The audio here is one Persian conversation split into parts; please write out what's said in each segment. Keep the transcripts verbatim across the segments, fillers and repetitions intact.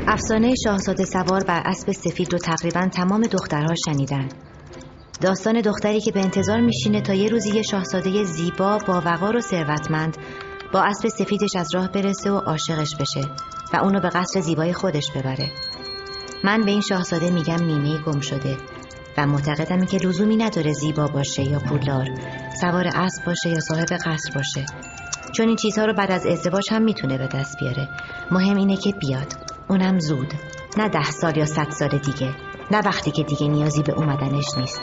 افسانه شاهزاده سوار بر اسب سفید رو تقریبا تمام دخترها شنیدن. داستان دختری که به انتظار میشینه تا یه روزی یه شاهزاده زیبا با وقار و ثروتمند با اسب سفیدش از راه برسه و عاشقش بشه و اونو به قصر زیبای خودش ببره. من به این شاهزاده میگم نیمه گم شده و معتقدم این که لزومی نداره زیبا باشه یا پولدار، سوار اسب باشه یا صاحب قصر باشه، چون این چیزها رو بعد از ازدواج هم میتونه به دست بیاره. مهم اینه که بیاد، اونم زود، نه ده سال یا صد سال دیگه، نه وقتی که دیگه نیازی به اومدنش نیست.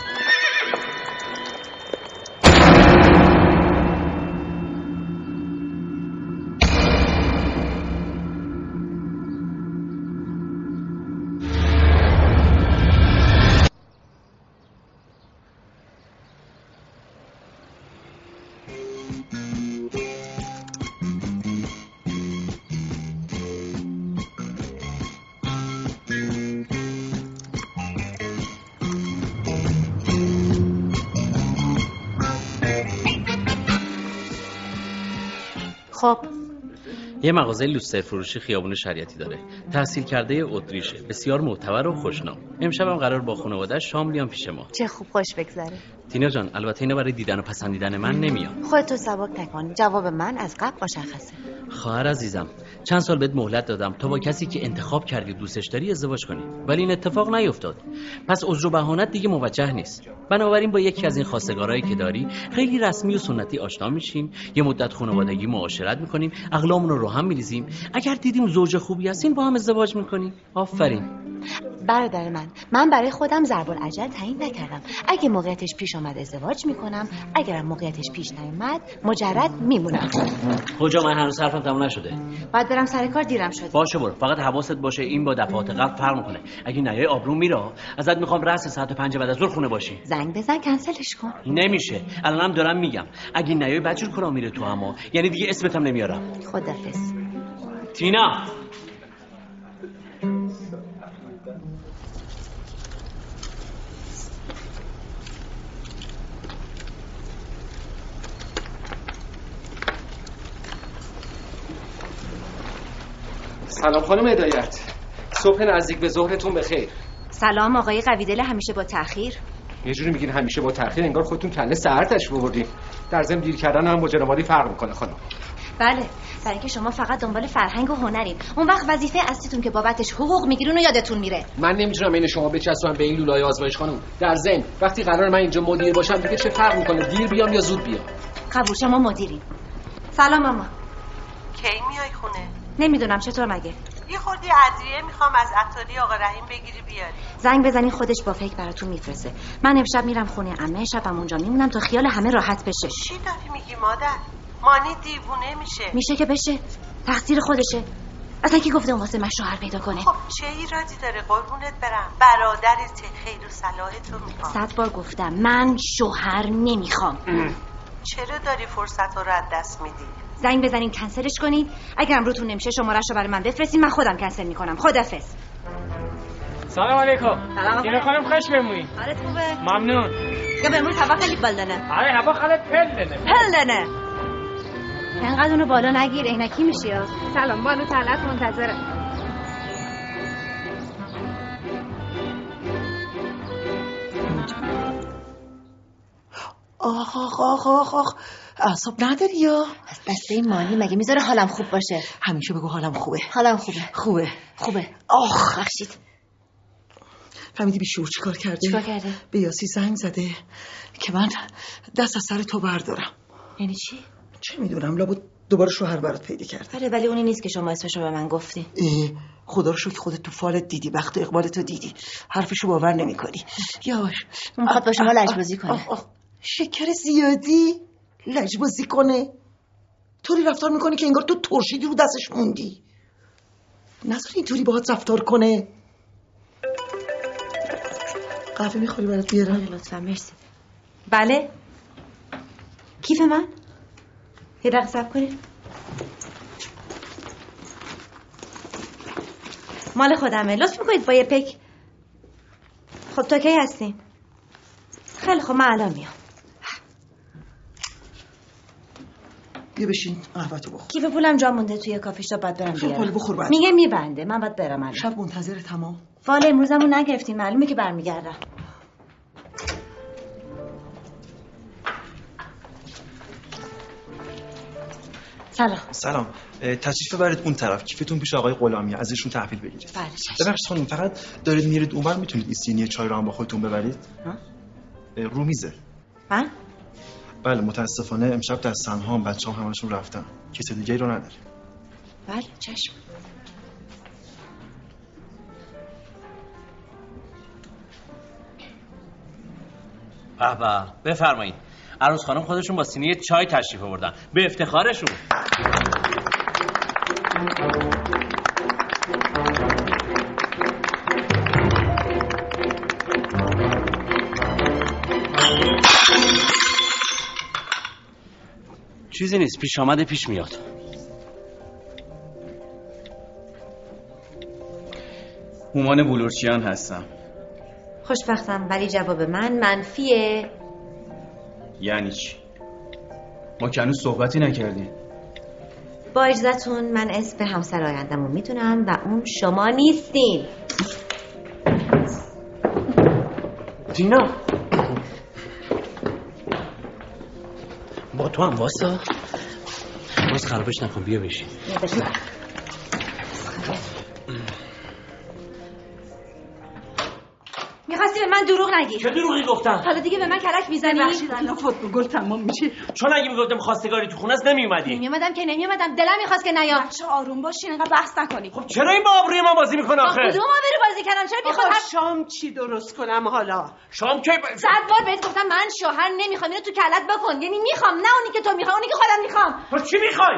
خب یه مغازه لوستر فروشی خیابون شریعتی داره. تحصیل کرده اتریشه، بسیار معتبر و خوشنام. امشبم قرار با خانواده شام بیان پیش ما. چه خوب، خوش بگذره. تینا جان، البته اینا برای دیدن و پسندیدن من نمیاد. خودتو سبک نکن، جواب من از قبل مشخصه. خواهر عزیزم، چند سال بهت مهلت دادم تا با کسی که انتخاب کردی دوستش داری ازدواج کنی، ولی این اتفاق نیفتاد. پس عذر و بهانت دیگه موجه نیست. بنابراین با یکی از این خواستگارایی که داری خیلی رسمی و سنتی آشنا میشیم، یه مدت خانوادگی معاشرت میکنیم، اقلامون رو هم میریزیم. اگر دیدیم زوج خوبی هستین با هم ازدواج میکنیم. آفرین. برادر من، من برای خودم ضرب العجل تعیین نکردم. اگه موقعیتش پیش اومد ازدواج میکنم، اگرم موقعیتش پیش نیومد مجرد میمونم. کجا؟ من هنوز حرفم تموم نشده. باید برم سر کار، دیرم شد. باشه برو، فقط حواست باشه این با دفعات قبل فرق میکنه. اگه نیای آبروم میره. ازت میخوام رأس ساعت پنج بعد از ظهر خونه باشی. زنگ بزن کنسلش کن. نمیشه. الانم دارم میگم اگه نیای بچور کارا میره تو، اما یعنی دیگه اسمتم نمیارم. خدافظ. تینا. سلام خانم هدایت، صبح نزدیک به ظهرتون بخیر. سلام آقای قویدل، همیشه با تأخیر. یه جوری میگین همیشه با تأخیر، انگار خودتون کله سحر تشریف آوردین. در ضمن دیر کردن هم با جنابالی فرق میکنه خانم. بله، برای اینکه شما فقط دنبال فرهنگ و هنرین، اون وقت وظیفه اصلیتون که بابتش حقوق میگیرین و یادتون میره. من نمیتونم این شما بچسبم به این لولای آزمایش خانم. در ضمن وقتی قرار من اینجا مدیر باشم دیگه چه فرق میکنه دیر بیام یا زود بیام؟ قبول، شما مدیرین. سلام ماما. کی میای خونه؟ نمیدونم، چطور مگه؟ یه خوردی ادویه میخوام از عطاری آقا رحیم بگیری بیاری. زنگ بزنین خودش با فکر براتون میفرسته. من امشب میرم خونه عمه، شبم اونجا میمونم تا خیال همه راحت بشه. چی داری میگی مادر؟ مانی دیوونه میشه. میشه که بشه، تقصیر خودشه. اصلا کی گفته اون واسه من شوهر پیدا کنه؟ خب چه ایرادی داره قربونت برم؟ برادرت خیر و صلاح تو میخوام. صد بار گفتم من شوهر نمیخوام. چرا داری فرصت رو از دست میدی؟ زنگ بزنین کنسلش کنید. اگرم روتون نمیشه شماره‌شو برای من بفرستین، من خودم کنسل میکنم. خدافظ. سلام علیکم. سلام. دیگه خانم خوش بمونید. حالت خوبه؟ ممنون. که بمون هوا خیلی بلدنه. آره هوا خیلی پلدنه. پلدنه. انقدر اونو بالا نگیر، عینکی میشی. سلام، بانو طلعت منتظره. آخ آخ آخ آخ آخ اعصاب نداری یا؟ از دسته مانی مگه میذاره حالم خوب باشه؟ همیشه بگو حالم خوبه. حالم خوبه. خوبه خوبه. آخ بخشید. فهمیدی بیشور چی کار کرده؟ چی کار کرده؟ به یاسی زنگ زده که من دست از سر تو بردارم. یعنی چی؟ چه میدونم، لابد دوباره شوهر برات پیدا کرده. آره ولی اونی نیست که شما اسمشو به من گفتی. خدا رو شکر خودت تو فالت دیدی، وقت اقبالتو دیدی، حرفشو باور نمی‌کنی. یواش، اون میخواد با شما لجبازی کنه. آه آه. شکر زیادی لجبازی کنه؟ طوری رفتار میکنه که انگار تو ترشیدی رو دستش موندی. نذار اینطوری باهات رفتار کنه. قهوه میخوری برات بیارم؟ آره لطفا، مرسی. بله کیف من؟ یه دقیقه صبر کنید. مال خودمه، لطف میکنید با یه پک. خب تا کی هستین؟ خیلی خب من الان میام. بیا بشین قهوه‌تو بخور. کیف پولم جا مونده توی کافی شاپ، بعد برم بیارم. خب بخور بعد. میگه میبنده، من باید برم الان. شب منتظر تمام. فال امروزمو نگرفتین، معلومه که برمیگردم. سلام. سلام. تشریف ببرید اون طرف، کیفتون پیش آقای غلامی، از ایشون تحویل بگیرید. بله چشم. ببخشید خانم، فقط دارید میرید اونور، میتونید این سینی چای رو هم با خودتون ببرید؟ ها؟ رو میزه. من؟ بله متاسفانه امشب در سنها هم بچه‌ها همشون رفتن. کسی دیگه ای رو نداره. بله چشم. به به، بفرمایید. عروس خانم خودشون با سینی چای تشریف آوردن، به افتخارشون. چیزی نیست، پیش آمده پیش میاد. هومان بلورچیان هستم. خوشبختم ولی جواب من منفیه. یعنی چی؟ ما که هنوز صحبتی نکردیم. با اجازهتون من اسم همسر آینده‌مو میدونم و اون شما نیستین. دینا با تو هم واسه باز خرابش نکن، بیا بشین. میخواستی به من دروغ نگی. چه دروغی گفتم؟ حالا دیگه به من کلک میزنی؟ بخشید الان فوتبال گل تمام میشه. چون اگه میگفتم خواستگاری تو خونه است نمیومدی. نمیومدم که نمیومدم، دلم میخواست که نیام. بچه آروم باشین، انقدر بحث نکنید. خب چرا این با آبروی من بازی میکنه آخه؟ کدوم آبرو بازی کردم؟ چرا میخواد آقا شام چی درست کنم حالا؟ شام که صد بار بهت گفتم من شوهر نمیخوام، اینو تو کلت بکن. یعنی میخوام، نه اونی که تو میخوای، اونی که خودم میخوام. تو چی میخوای؟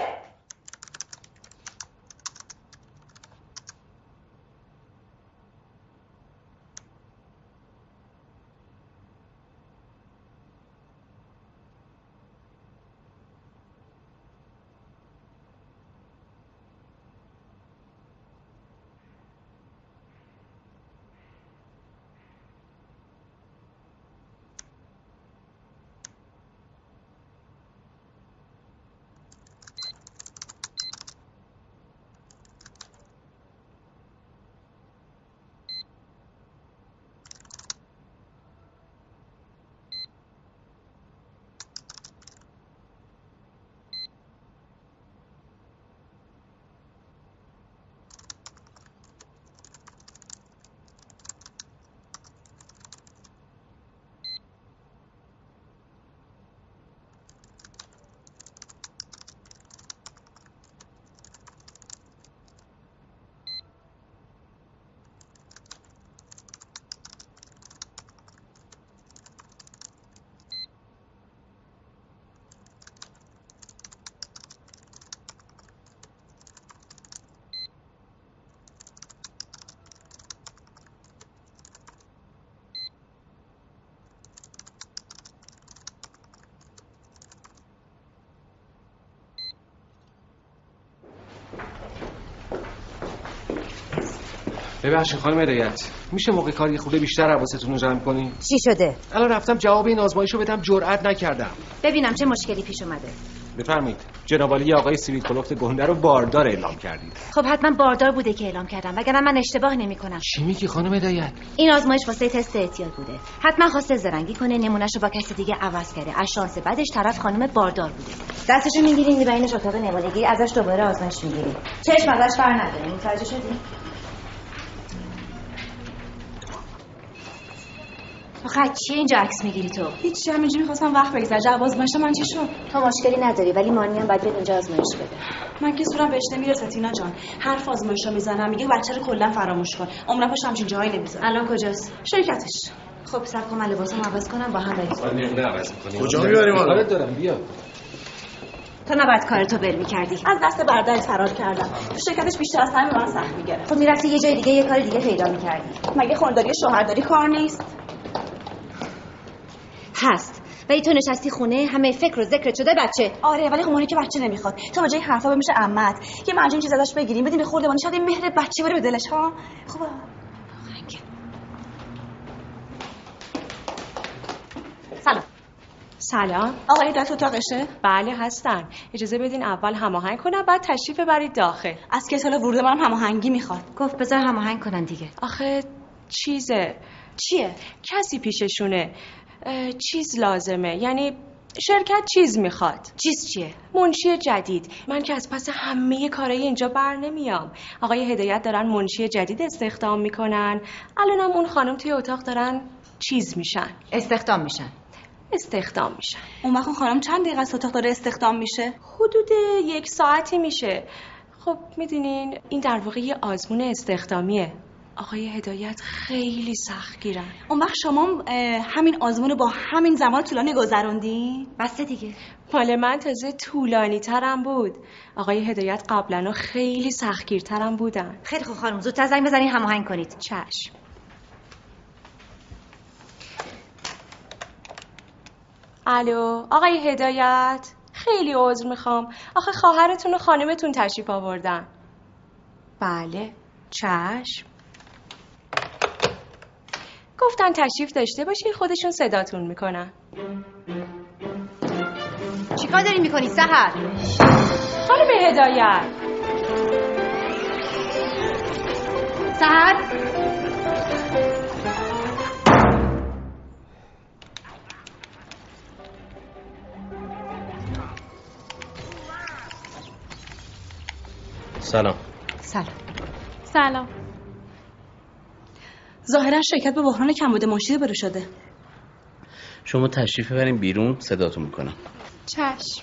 ببخشید خانم هدایت، میشه موقع کار یه خورده بیشتر حواستون رو جمع کنین؟ چی شده؟ الان رفتم جواب این آزمایشو بدم، جرئت نکردم. ببینم چه مشکلی پیش اومده. بفرمایید. جناب عالی آقای سیویل کلوخت گنده رو باردار اعلام کردید. خب حتما باردار بوده که اعلام کردم، وگرنه من اشتباه نمی‌کنم. چی میگی خانم هدایت؟ این آزمایش واسه تست اعتیاد بوده. حتما خواسته زرنگی کنه، نمونهشو با کسی دیگه عوض کرده. از شانس بعدش طرف خانم باردار بوده. دستشو میگیرین میبرینش اتاق نمونهگیری، ازش دوباره آزمایش میگیرین. چشم ازش بر ندارین. متوجه شدی؟ آخه چیه اینجا عکس میگیری تو؟ هیچ، همینجوری می‌خواستم وقت بگذره. جواب آزمایش من چی شد؟ تو مشکلی نداری ولی مانی هم باید بیاد اینجا آزمایش بده. من که صورتم بهش نمیرسه تینا جان. حرف آزمایشو میزنم میگه بچه رو کلا فراموش کن. عمرم پاش همچین جایی نمیذاره. الان کجاست؟ شرکتش. خب صبر کن من لباسمو عوض کنم با هم بریم. من نمونه عوض می‌کنیم. کجا میبریم حالا؟ کارت دارم، بیا. تو نباید کارتو بل می‌کردی. از دست برادر فرار کردم. تو شرکتش بیشتر از همین من سخت میگیره. خب میرفتی یه جای دیگه یه کار دیگه پیدا می‌کردی. مگه خانداری شوهرداری کار نیست؟ هست. ولی تو نشستی خونه همه فکر و ذکر شده بچه. آره ولی خماری که بچه نمیخواد. تو به جای حرفا بمیشه عمت یه مجون چیز ازش بگیریم بدیم به خورده‌بانی، شاید این مهر بچه بره به دلش ها. خوبه. سلام. سلام. آقای هدایت اتاقشه؟ بله هستن. اجازه بدین اول هماهنگ کنم بعد تشریف ببرید داخل. از که سال ورود منم هماهنگی میخواد. گفت بذار هماهنگ کنن دیگه. آخه چیزه. چیه؟ کسی پیششونه. چیز لازمه. یعنی شرکت چیز میخواد. چیز چیه؟ منشی جدید. من که از پس همه کارهای اینجا بر نمیام. آقای هدایت دارن منشی جدید استخدام میکنن. الانم اون خانم توی اتاق دارن چیز میشن. استخدام میشن. استخدام میشن. اون وقت خانم چند دقیقه از اتاق داره استخدام میشه؟ حدود یک ساعتی میشه. خب میدونین این در واقع یه آزمون استخدامیه. آقای هدایت خیلی سختگیرن. اون وقت شما همین آزمون با همین زمان طولانی گذروندی؟ بسته دیگه. مال من تازه طولانی ترم بود. آقای هدایت قبلا خیلی سختگیرترم بودن. خیلی خوب خانم زودتر زنگ بزنین هماهنگ کنید. چشم. الو آقای هدایت، خیلی عذر میخوام. آخه خواهرتون و خانمتون تشریف آوردن. بله چشم. گفتن تشریف داشته باشین خودشون صداتون میکنن. چیکار داری میکنی سحر؟ خانم هدایت. سحر سلام. سلام. سلام. ظاهرا شرکت به بحران کمبود منشی برو شده. شما تشریف ببرین بیرون صداتون میکنم. چشم.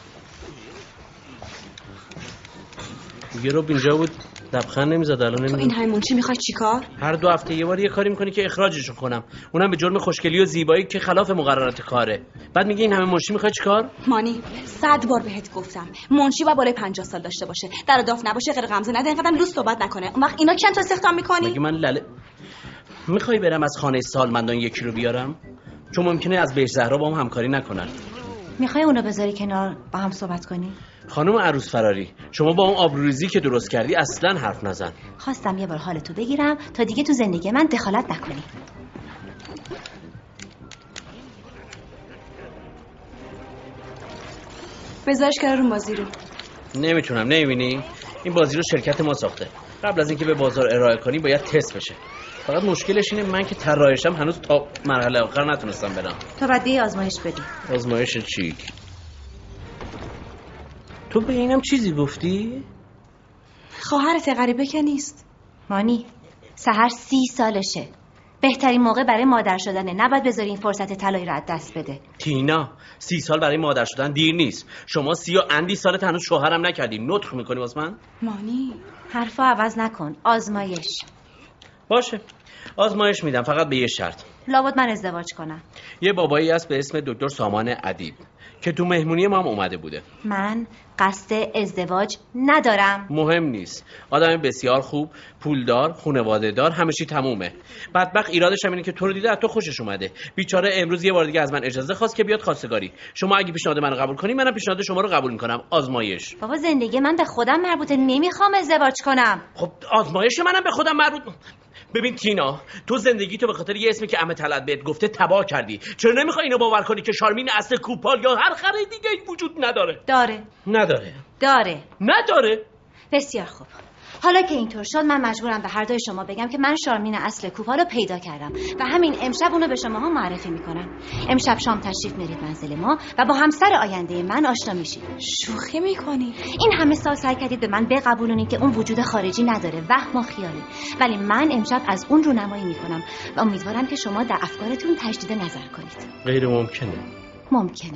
یه رو اینجا بود لبخند نمیزد الان نمیزد. تو این همین منشی میخوای چیکار؟ هر دو هفته یه بار یه کاری میکنی که اخراجشون کنم، اونم به جرم خوشگلی و زیبایی که خلاف مقررات کاره. بعد میگه این همه منشی میخوای چیکار؟ مانی صد بار بهت گفتم منشی با بالای پنجاه سال داشته باشه، در داف نباشه، غیر غمزه نده، اینقدر لوس صحبت نکنه. اون وقت اینا چند تا استخدام میکنی؟ مگه من لله میخوای برم از خانه سالمندان یکی رو بیارم؟ چون ممکنه از بهش زهرا با هم همکاری نکنن. میخوای اونو بذاری کنار با هم صحبت کنی؟ خانم عروس فراری، شما با اون آبروریزی که درست کردی اصلا حرف نزن. خواستم یه بار حالتو بگیرم تا دیگه تو زندگی من دخالت نکنی. بذارش کنار اون بازی رو. نمیتونم. نمیبینی؟ این بازی رو شرکت ما ساخته. قبل از اینکه به بازار ارائه کنی باید تست بشه. فقط مشکلش اینه من که طراحشم هنوز تا مرحله آخر نتونستم برم. تو باید یه آزمایش بدی. آزمایش چی؟ تو به اینم چیزی گفتی؟ خواهرت غریبه که نیست. مانی سحر سی سالشه. بهترین موقع برای مادر شدنه. نباید بذاری این فرصت طلایی رو از دست بده. تینا سی سال برای مادر شدن دیر نیست. شما سی و اندی سالت هنوز شوهرم نکردی. نطق میکنی واسه من؟ مانی حرفا عوض نکن. آزمایش. باشه آزمایش میدم، فقط به یه شرط. لابد من ازدواج کنم. یه بابایی هست به اسم دکتر سامان ادیب که تو مهمونی ما هم اومده بوده. من قصد ازدواج ندارم. مهم نیست. آدم بسیار خوب، پولدار، خانواده دار، همه چی تمومه. بدبخت ایرادش هم اینه که تو رو دیده از تو خوشش اومده. بیچاره امروز یه بار دیگه از من اجازه خواست که بیاد خواستگاری. شما اگه پیشنهاد منو قبول کنی منم پیشنهاد شما رو قبول میکنم. آزمایش. بابا زندگی من به خودم مربوطه، نمیخوام ازدواج کنم. خب آزمایش منم به خودم مربوط. ببین تینا، تو زندگی تو به خاطر یه اسمی که عمه طلعت بهت گفته تباه کردی. چرا نمیخوای اینو باور کنی که شارمین اصل کوپال یا هر خره دیگه ای وجود نداره؟ داره. نداره. داره. نداره. بسیار خوب. حالا که اینطور شد من مجبورم به هر دوی شما بگم که من شارمین اصل کوپال رو پیدا کردم و همین امشب اونو به شماها معرفی میکنم. امشب شام تشریف میرید منزل ما و با همسر آینده من آشنا میشید. شوخی میکنی؟ این همه سال سعی کردید به من بقبولونید که اون وجود خارجی نداره، وهم و خیاله، ولی من امشب از اون رو نمایی میکنم و امیدوارم که شما در افکارتون تجدید نظر کنید. غیر ممکنه. ممکنه.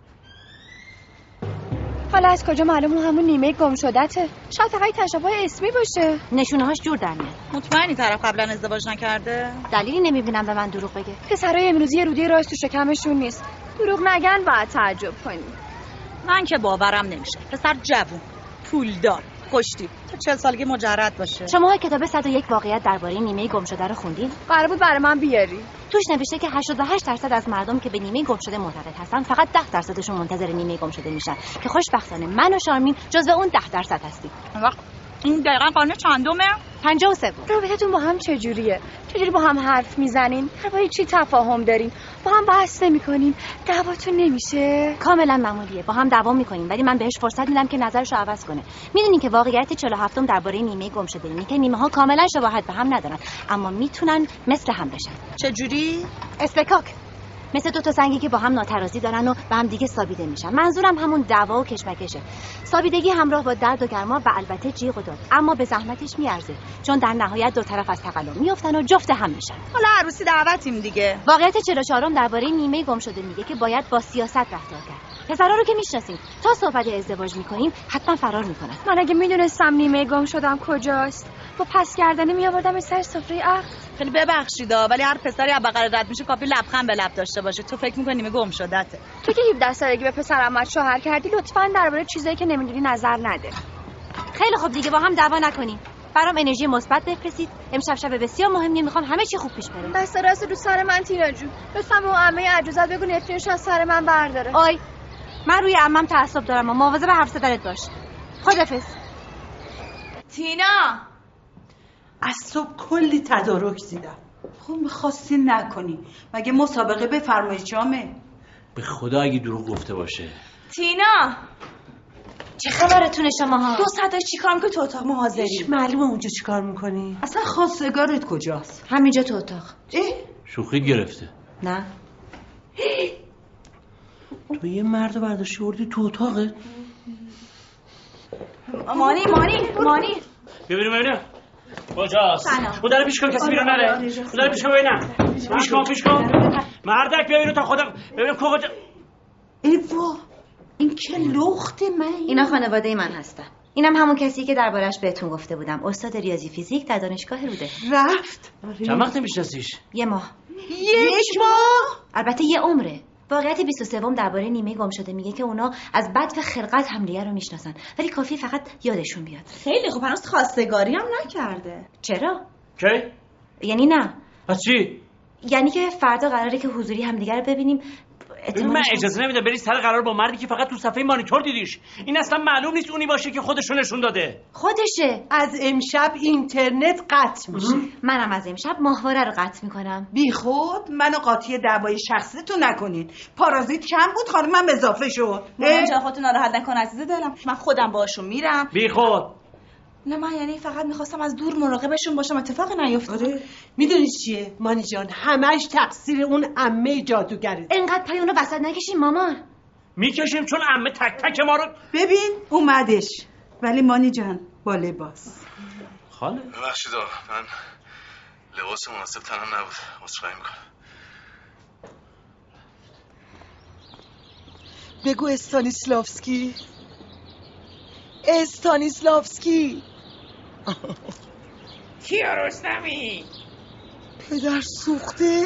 حالا از کجا معلوم همون نیمه گم شدته؟ شاید فقط تشابه اسمی باشه. نشونه هاش جور در میاد. مطمئنی طرف قبلا ازدواج نکرده؟ دلیلی نمیبینم به من دروغ بگه. پسرای امروزی یه رودی راست تو شکمشون نیست. دروغ نگن باید تعجب کنی. من که باورم نمیشه. پسر جوون، پولدار، خوشتیپ، تا چهل سالگی مجرد باشه. شما کتاب صد و یک واقعیت درباره نیمه گم شده رو خوندین؟ قرار بود برای من بیاری. توش نوشته که هشتاد و هشت درصد از مردم که به نیمه گم شده معتقد هستن فقط ده درصدشون منتظر نیمه گم شده میشن که خوشبختانه من و شارمین جزو اون ده درصد هستیم. وقت این دقیقاً قانون چندمه؟ پنجاه و سوم. رابطتون با هم چجوریه؟ چجوری با هم حرف میزنین؟ درباره چی تفاهم دارین؟ با هم بحث نمی‌کنین؟ دعواتون نمیشه؟ کاملا معمولیه. با هم دعوا می‌کنیم ولی من بهش فرصت میدم که نظرشو عوض کنه. میدونین که واقعیت چهل و هفتم درباره نیمه گم شده اینه که نیمه‌ها کاملا شباهت به هم ندارن اما میتونن مثل هم بشن. چجوری؟ استکاک. مثل دو تا سنگی که با هم ناترازی دارن و به هم دیگه سابیده میشن. منظورم همون دعوا و کشمکشه. سابیدگی همراه با درد و گرما و البته جیغ و داد، اما به زحمتش میارزه چون در نهایت دو طرف از تقلب میافتن و جفت هم میشن. حالا عروسی دعوتیم دیگه. واقعیت چهل و چهارم درباره نیمه گم شده میگه که باید با سیاست رفتار کرد. پسرا رو که میشناسیم تا صحبت ازدواج میکنیم حتما فرار میکنن. من اگه میدونستم نیمه گم شدم کجاست با پس کردنی میآوردم سر سفره عقد. خیلی ببخشیدا ولی هر پسری از بغل رد میشه کافی لبخند به لب داشته باشه. تو فکر میکنی نیمه گم شدته؟ تو که هفده سالگی به پسر عمت شوهر کردی لطفاً درباره چیزایی که نمیدونی نظر نده. خیلی خوب دیگه با هم دعوا نکنیم. برام انرژی مثبت بفرستید. امشب شب بسیار مهمیه، میخوام همه چی خوب پیش بره. دست راست رو سر من تینا جون. لطفاً به اون عمه عجوزت بگو نفرینش از سر من برداره. آی من روی عمم تعصب دارم و مواظب حرف زدنت باش. خدافظ. تینا از صبح کلی تدارک دیدم. خب می‌خواستی نکنی مگه مسابقه بفرمایید جامه؟ به خدا اگه دروغ گفته باشه. تینا چه خبرتونه شماها؟ دو ساعت چی کار میکنی تو اتاق ما حاضری؟ هیچ معلومه اونجا چی کار میکنی؟ اصلا خواستگارت کجاست؟ همینجا تو اتاق. اه؟ شوخی گرفته. نه تو یه مرد برداشتی وردی تو اتاقه؟ مانی مانی مانی ببینیم ببینیم کجاست؟ اون داره پیش کن کسی بیرون نره. اون داره پیش کن ببینم. پیش کن پیش کن مردک بیا اینو تا خودم ببینم کجا. ای وا این که لخت من. اینا خانواده من هستن. اینم همون کسی که دربارش بهتون گفته بودم، استاد ریاضی فیزیک در دانشگاه روده. رفت؟ چند وقت میشناسیش؟ یه ماه. یک ماه؟ البته یه عمره. واقعیت بیست و سوم درباره نیمه گم شده میگه که اونا از بد و خلقت همدیگه رو میشناسن ولی کافی فقط یادشون بیاد. خیلی خوب هنوز خواستگاری هم نکرده. چرا؟ کی؟ یعنی نه. پس چی؟ یعنی که فردا قراره که حضوری همدیگه رو ببینیم. من اجازه نمیدم بری سر قرار با مردی که فقط تو صفحه مانیتور دیدیش. این اصلا معلوم نیست اونی باشه که خودشو نشون داده. خودشه. از امشب اینترنت قطع میشه. منم از امشب ماهواره رو قطع میکنم. بی خود منو قاطی دعوای شخصیتون نکنین. پارازیت کم بود خانمم اضافه شد. من جا خودتون ناراحت نکن عزیز دلم. من خودم باشون میرم. بی خود. نه من یعنی فقط میخواستم از دور مراقبشون باشم اتفاق نیفتاد. آره. میدونی چیه مانی جان همش تقصیر اون عمه جادوگره. انقدر پای اونو وسط نکشیم مامان. میکشیم چون عمه تک تک ما رو. ببین اومدش ولی مانی جان با لباس. خاله ببخشید من لباس مناسب تنم نبود. عذرخواهی میکنم. بگو استانیسلافسکی. استانیسلافسکی کیارستمی پدر سوخته.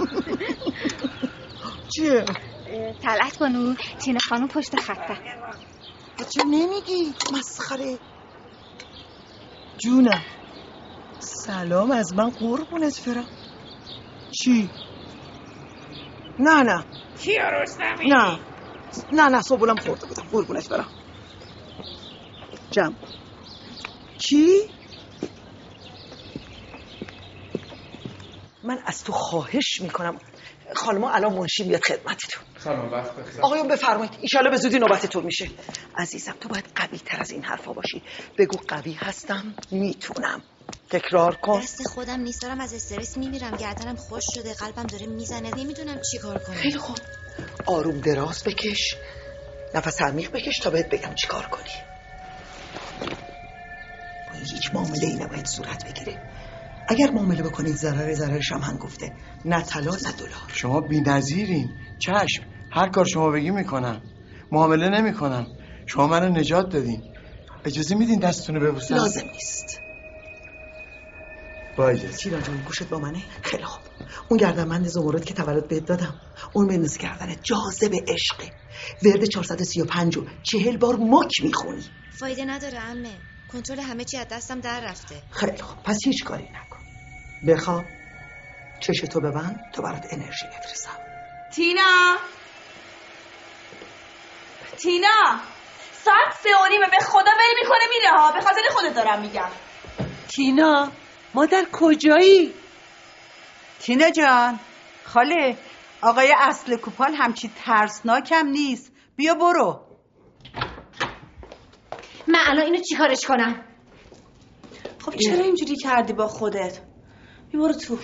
چیه؟ طلعت بانو تینا خانم پشت خطه. چه نمیگی؟ مسخره. جونم سلام از من قربونت برم. چی؟ نه نه کیارستمی نه نه نه صبولم خورده بودم قربونت برم. جمع کی؟ من از تو خواهش میکنم خانم الان منشی بیاد خدمتتون. سلام وقت بخیر. آقایون بفرمایید ایشالا به زودی نوبتتون میشه. عزیزم تو باید قوی تر از این حرفا باشی. بگو قوی هستم میتونم. تکرار کن. دست خودم نیست دارم از استرس میمیرم. گردنم خوش شده قلبم داره میزنه نمیدونم چی کار کنم. خیلی خوب آروم دراز بکش نفس عمیق بکش تا بهت بگم چی کار کنی. هیچ معامله ای نباید صورت بگیره. اگر معامله بکنید ضرر ضررش هم هم گفته. نه طلا نه دلار. شما بی‌نظیرین. چشم هر کار شما بگی میکنم. معامله نمیکنم. شما منو نجات دادین. اجازه میدین دستتونو ببوسم؟ لازم نیست. با اجازه. چیرا جون گوشت با منه؟ خیلی خوب. اون گردنبند زمرد که تولد بهت دادم اون بنداز گردنت. جاذب عشقه. ورد چهارصد و سی و پنج و چهل بار مک میخونی. فایده نداره عمه. کنترل همه چی از دستم در رفته. خیلی خوب پس هیچ کاری نکن. بخواب چشتو ببند تا برات انرژی بفرستم. تینا تینا ساعت سه و نیمه به خدا ول میکنه میره ها. به خاطر خودت دارم میگم. تینا مادر کجایی؟ تینا جان، خاله آقای اصل کوپال همچی ترسناکم نیست. بیا برو. من الان اینو چیکارش کنم؟ خب چرا اینجوری کردی با خودت؟ بیا برو تو.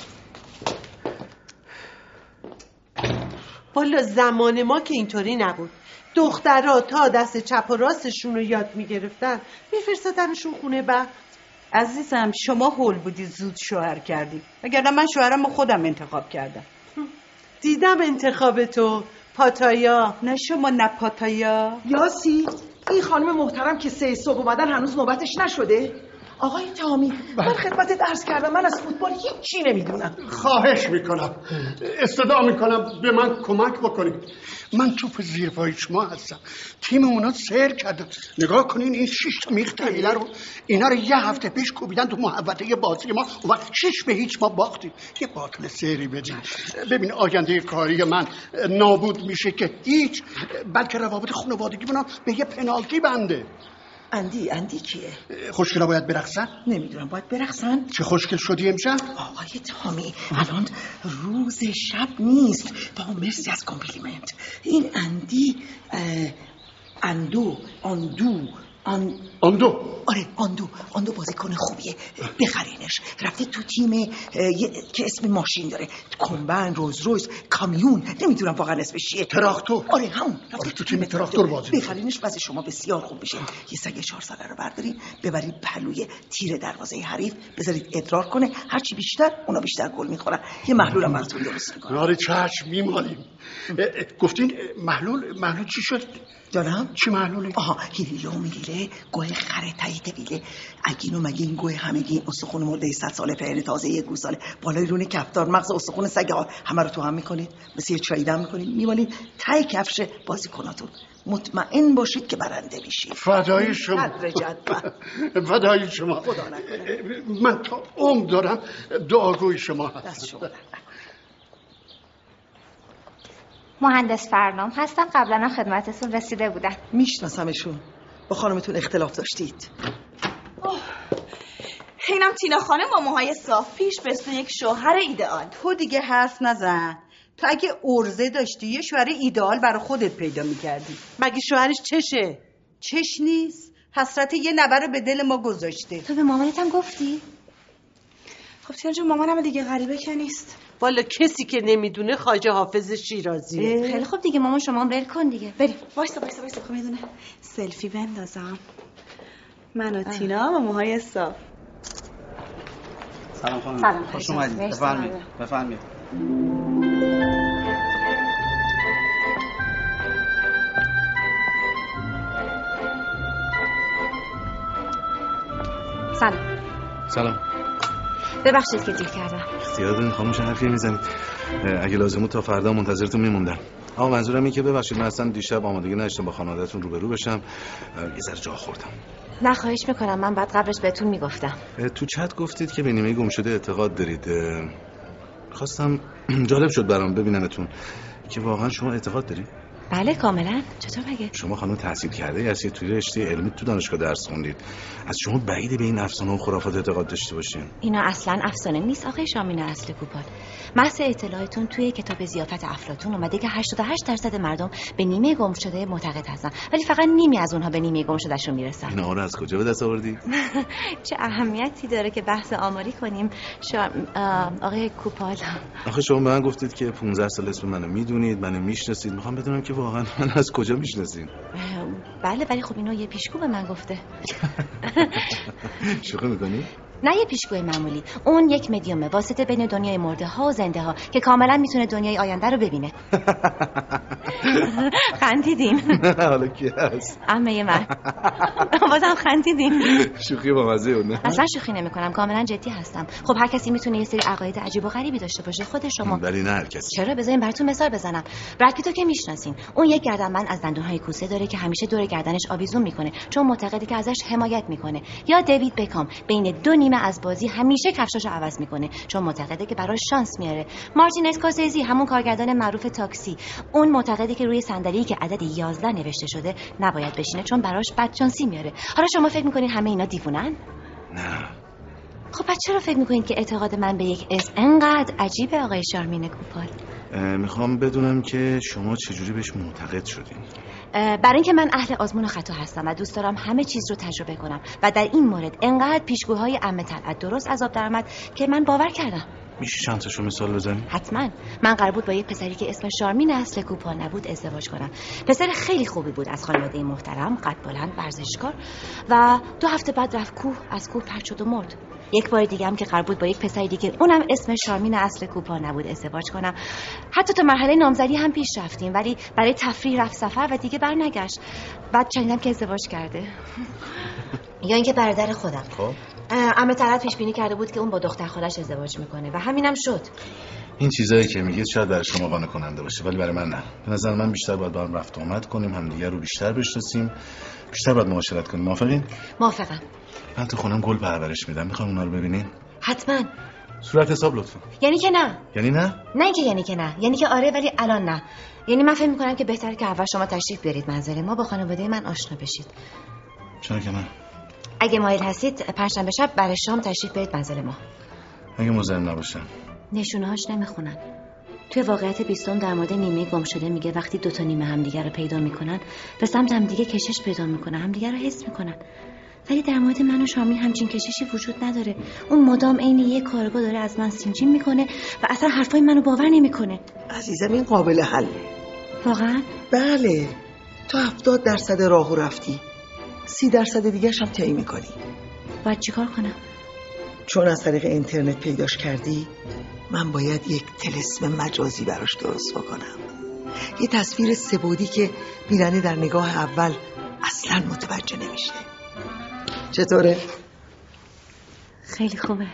والا زمان ما که اینطوری نبود. دخترها تا دست چپ و راستشون رو یاد میگرفتن میفرستادنشون خونه بعد. عزیزم شما هول بودی زود شوهر کردی، وگرنه من شوهرم رو خودم انتخاب کردم. دیدم انتخاب تو پاتایا. نه شما نه پاتایا. یاسی این خانم محترم که سه صبح اومدن هنوز نوبتش نشده؟ آقای تامی من خدمتت عرض کردم من از فوتبال هیچی نمیدونم. خواهش میکنم استدعا میکنم به من کمک بکنید. من توپ زیر پای شما هستم. تیم اونا سیر کرده. نگاه کنین این شش تا میخ طویله رو اینا رو یه هفته پیش کوبیدن تو محوطه بازی ما و شش به هیچ ما باختیم. یه باطل سری بدین. ببین آینده کاری من نابود میشه که هیچ، بلکه روابط خانوادگی من به یه پنالتی بنده. اندی اندی کیه؟ خوشگلا باید برقصن؟ نمیدونم باید برقصن؟ چه خوشگل شدی امشب؟ آقای تامی الان روز شب نیست. با مرسی از کامپلیمنت. این اندی اندو اندو آن... آندو آره آندو آندو بازیکن خوبیه، بخرینش. رفته تو تیم یه... که اسم ماشین داره، کمبن، روز روز، کامیون، نمیدونم واقعا اسمش چیه. تراکتور. آره همون. رفته تو تیم تراکتور بازی. بخرینش واسه شما بسیار خوب میشه. یه سگ چهار ساله رو بردارید ببرید پهلوی تیر دروازه حریف، بذارید ادرار کنه، هرچی بیشتر اونا بیشتر گل میخورن. یه محلول هم براتون درست میکنم. آره چشم میمالیم. گفتین محلول محلول چی شد؟ دارم چی محلوله؟ آها هیلیلو میگیره گوه خره تایی طویله اگینو مگه این گوه همگی استخون مرده صد ساله پهن تازه یک گوساله بالای رون کفتار مغز استخون سگ ها همه رو تو هم میکنید مثل یه چایی دم میکنید میمالید تای کفش بازیکناتون. مطمئن باشید که برنده میشید. فدای شما. فدای شما. خدا نکنه. من تا عمر دارم دعاگوی شما هستم. دست شما. مهندس فرنام هستم، قبلا هم خدمتتون رسیده بودم. میشناسمشون. با خانمتون اختلاف داشتید. اینم تینا خانم با موهای صاف پیش به یک شوهر ایدئال. تو دیگه حرف نزن. تو اگه ارزه داشتی یه شوهر ایدئال برای خودت پیدا میکردی. مگه شوهرش چشه؟ چش نیست، حسرت یه نوه رو به دل ما گذاشته. تو به مامانت هم گفتی؟ خب تینا جون مامانم دیگه غریبه که نیست. والا کسی که نمیدونه خواجه حافظ شیرازیه. خیلی خوب دیگه مامان شما هم ریل کن دیگه. بریم. وایسا وایسا وایسا خب میدونه سلفی بندازم. من و تینا با موهای صاف. سلام خانم. سلام. خوش اومدید. بفرمایید. بفرمایید. سلام. سلام. ببخشید که دیر کردم. اختیار دارین خانم، چه حرفی میزنید؟ اگه لازم بود تا فردا منتظرتون میموندم. اما منظورم اینه که ببخشید من اصلا دیشب آمادگی نداشتم با خانواده‌تون روبرو بشم، یه ذره جا خوردم. نه خواهش میکنم، من بعد قبلش بهتون میگفتم. تو چت گفتید که به نیمه گم شده اعتقاد دارید. خواستم جالب شد برام ببینمتون که واقعا شما اعتقاد دارید؟ بله کاملا. چطور مگه؟ شما خانم تحصیل کرده هستید، توی رشته علمی تو دانشگاه درس خوندید، از شما بعیده به این افسانه و خرافات اعتقاد داشته باشین. اینا اصلا افسانه نیست آقای شامین اصل کوپال. محض اطلاعتون توی کتاب ضیافت افلاطون اومده که هشتاد و هشت درصد مردم به نیمه گم شده معتقد هستن، ولی فقط نیمی از اونها به نیمه گم شدهشون میرسن. اینا رو از کجا به دست آوردی؟ چه اهمیتی داره که بحث آماری کنیم شا... آقای کوپال؟ آخه شما به من گفتید که پانزده سال اسم منو میدونید، منو میشناسید، میخوام بدونم که واقعا من از کجا میشناسین؟ بله ولی خب اینو یه پیشگو به من گفته. شوخی میکنی؟ نه یه پیشگوی معمولی، اون یک مدیومه واسطه بین دنیای مرده ها و زنده ها که کاملا میتونه دنیای آینده رو ببینه. خندیدین؟ حالا کی هست؟ عمه من. بازم خندیدین؟ شوخی با مزه اونه. اصلا شوخی نمیکنم، کاملا جدی هستم. خب هر کسی میتونه یه سری عقاید عجیب و غریبی داشته باشه، خود شما. ولی نه هر کسی. چرا؟ بذارین براتون مثال بزنم. براد پیتو که میشناسین، اون یک گردنبند از دندونهای کوسه داره که همیشه دور گردنش آویزون میکنه چون معتقده که ازش حمایت میکنه. یا دیوید بکام بین دو نیمه از بازی همیشه کفشاشو عوض میکنه چون معتقده که براش شانس میاره. مارتین اسکورسیزی همون کارگردان معروف تاکسی، اون معتقده که روی صندلی که عدد یازده نوشته شده نباید بشینه چون براش بدشانسی میاره. حالا شما فکر میکنین همه اینا دیوونن؟ نه خب پس چرا فکر میکنید که اعتقاد من به یک اسم انقدر عجیبه آقای شارمین کوپال؟ میخوام بدونم که شما چجوری بهش معتقد شدین. برای اینکه من اهل آزمون و خطا هستم و دوست دارم همه چیز رو تجربه کنم و در این مورد انقدر پیشگوهای عمه طلعت درست از آب درآمد که من باور کردم. میشه چند تاشو مثال بزنی؟ حتما. من قرار بود با یک پسری که اسم شارمین اصل کوپال نبود ازدواج کنم. پسر خیلی خوبی بود، از خانواده محترم، قد بلند، ورزشکار، و دو هفته بعد رفت کوه، از کوه پرت شد و مرد. یک بار دیگه هم که قرار بود با یک پسری دیگه اونم اسم شارمین اصل کوپال نبود ازدواج کنم. حتی تا مرحله نامزدی هم پیش رفتیم، ولی برای تفریح رفت سفر و دیگه برنگشت. بعد شنیدم که ازدواج کرده. یا اینکه برادر خودم خب عمه طلعت پیش بینی کرده بود که اون با دختر خالش ازدواج میکنه و همینم شد. این چیزایی که میگید شاید برای شما قانع کننده باشه، ولی برای من نه. به نظر من بیشتر باید با هم رفت آمد کنیم، همدیگه رو بیشتر بشناسیم، بیشتر باید معاشرت کنیم. موافقین؟ موافقم. من تو خونم گل پرورش میدم، میخوام اونا رو ببینین؟ حتما. صورت حساب لطفا. یعنی که نه؟ یعنی نه؟ نه اینکه یعنی که نه، یعنی که آره ولی الان نه. یعنی من فکر میکنم که بهتره که اول شما تشریف بیارید منزل ما، با خانواده من آشنا بشید. چرا که نه؟ اگه مایل هستید پنجشنبه شب برای شام تشریف بیارید منزل ما. اگه مزاحم نباشم. نشونه‌هاش نمیخونن. توی واقعیت بیستم در مورد نیمه گم شده میگه وقتی دو تا نیمه همدیگه رو پیدا میکنن به سمت همدیگه کشش پیدا میکنن، همدیگه رو حس میکنن. ولی در مورد من و شارمین همچین کششی وجود نداره. اون مدام عین یک کارگاه داره از من سینجیم میکنه و اصلا حرفای منو باور نمیکنه. عزیزم این قابل حله. واقعا؟ بله. تو هفتاد درصد راهو رفتی، سی درصد دیگه‌ش هم طی میکنی. باید چیکار کنم؟ چون از طریق اینترنت پیداش کردی، من باید یک طلسم مجازی براش درست بکنم. یه تصویر سه‌بعدی که بیننده در نگاه اول اصلا متوجه نمیشه. چطوره؟ خیلی خوبه.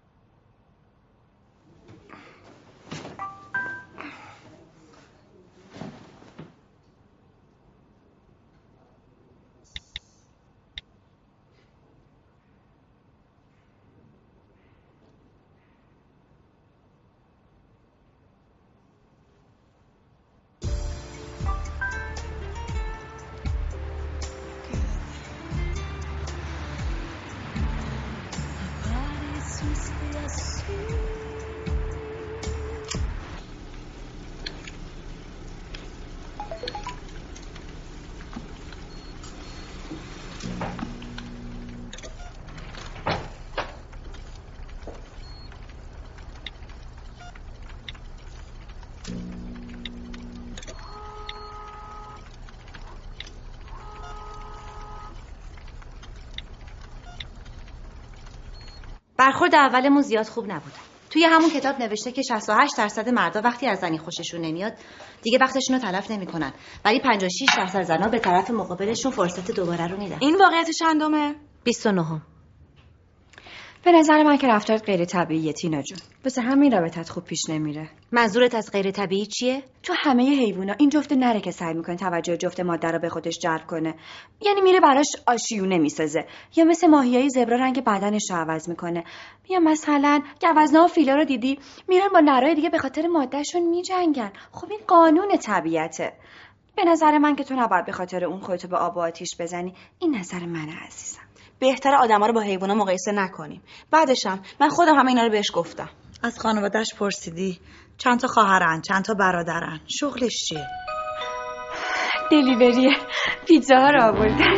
برخورد اولمون زیاد خوب نبود. توی همون کتاب نوشته که شصت و هشت درصد مردا وقتی از زنی خوششون نمیاد دیگه وقتشون رو تلف نمیکنن، ولی پنجاه و شش درصد زنا به طرف مقابلشون فرصت دوباره رو میدن. این واقعیت چندمه؟ بیست و نه. به نظر من که رفتارت غیر طبیعیه تینا جون. واسه همین رابطت خوب پیش نمیره. منظورت از غیر طبیعی چیه؟ تو همه حیوونا این جفت نره که سعی میکنه توجه جفت ماده رو به خودش جلب کنه. یعنی میره براش آشیونه میسازه، یا مثل ماهیای زبرا رنگ بدنش رو عوض میکنه، یا مثلا گوزنا و فیلا رو دیدی میرن با نرای دیگه به خاطر مادهشون میجنگن. خب این قانون طبیعته. به نظر من که تو نباید به خاطر اون خودتو به آب و آتیش بزنی. این نظر منه عزیزم. بهتره آدما رو با حیونا مقایسه نکنیم. بعدشم من خودم همه اینا رو بهش گفتم. از خانواده‌اش پرسیدی؟ چند تا خواهرن، چند تا برادرن، شغلش چیه؟ دلیوری پیتزا ها رو آوردن.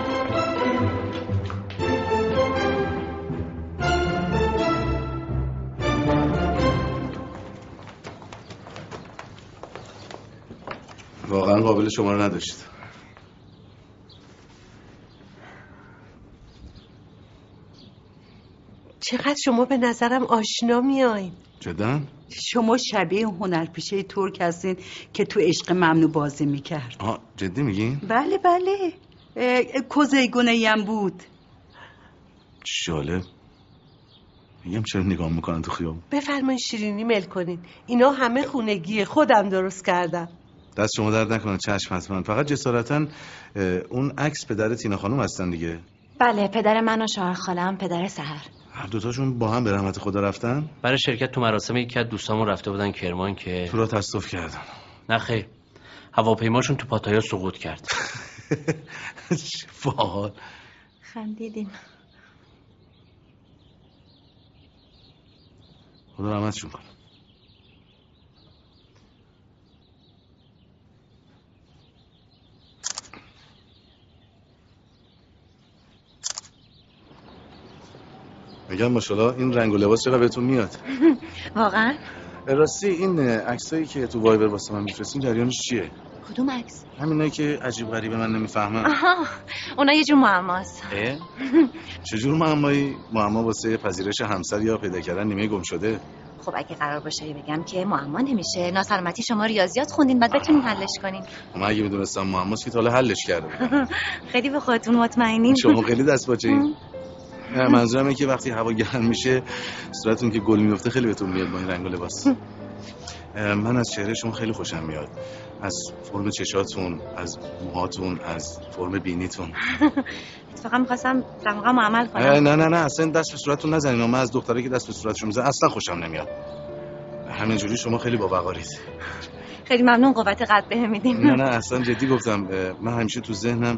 واقعا قابل شما رو نداشت. چقدر شما به نظرم آشنا میایین. جدا؟ شما شبیه هنرپیشه ترک هستین که تو عشق ممنوع بازی میکرد. آه جدی میگین؟ بله بله. کوزیگونه‌ای هم بود. جالب. میگم چرا نگاه میکنن تو خیابون. بفرمایید شیرینی مل کنین. اینا همه خونگیه، خودم درست کردم. دست شما درد نکنه. چشم حتما. فقط جسارتا اون عکس پدر تینا خانم هستن دیگه؟ بله، پدر من و شوهر خالم پدر سحر. هر دوتاشون با هم به رحمت خدا رفتن؟ برای شرکت تو مراسم یکی از دوستامون رفته بودن کرمان که تو را تصادف کردن. نه خیر، هواپیماشون تو پاتایا سقوط کرد. چه باحال. خندیدیم. خدا رحمتشون کنه. میگم ماشاءالله این رنگ و لباس چقدر بهتون میاد. واقعا؟ راستی این عکسایی که تو وایبر واسه من میفرستین جریانش چیه؟ کدوم عکس؟ همینایی که عجیب غریبه من نمیفهمم. آها، اونا یه جور معماست. اه؟ چجور معمایی؟ معما واسه پذیرش همسر یا پیدا کردن نیمه گم شده؟ خب اگه قرار باشه بگم که معما نمیشه، ناسلامتی شما ریاضیات خوندین بعد بتونین حلش کنین. من اگه میدونستم معماست که تا حالا حلش کرده بودم. خیلی به خودتون مطمئنین. شما خیلی دست باچه‌ین. منظورم اینه که وقتی هوا گرم میشه صورتتون که گل میفته خیلی بهتون میاد با این رنگ و لباس. من از چهره شما خیلی خوشم میاد، از فرم چشاتون، از موهاتون، از فرم بینیتون. اتفاقا می‌خواستم در موقع عمل کنم. نه نه نه اصلا دست به صورتتون نزنین. من از دخترایی که دست به صورتشون میزنن اصلا خوشم نمیاد. همینجوری شما خیلی باوقارید. خیلی ممنون قوت قلب بهم میدین. نه نه اصلا جدی گفتم. من همیشه تو ذهنم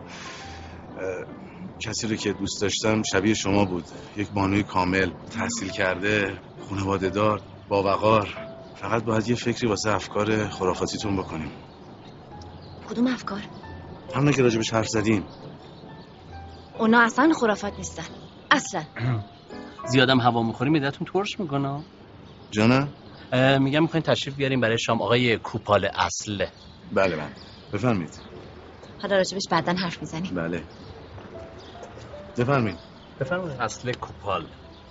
کسی رو که دوست داشتم شبیه شما بود، یک بانوی کامل، تحصیل کرده، خانواده دار، باوقار. فقط باید یه فکری واسه افکار خرافاتیتون بکنیم. کدوم افکار؟ همونه که راجبش حرف زدیم. اونا اصلا خرافات نیستن اصلا. زیادم هوا میخوری میدهتون ترش میکنه. جانم؟ میگم میخواین تشریف بیاریم برای شام آقای کوپال اصله. بله من بفرمید. حالا راجبش بعداً حرف میزنیم. بله بفرمید. بفرمایید. اصل کوپال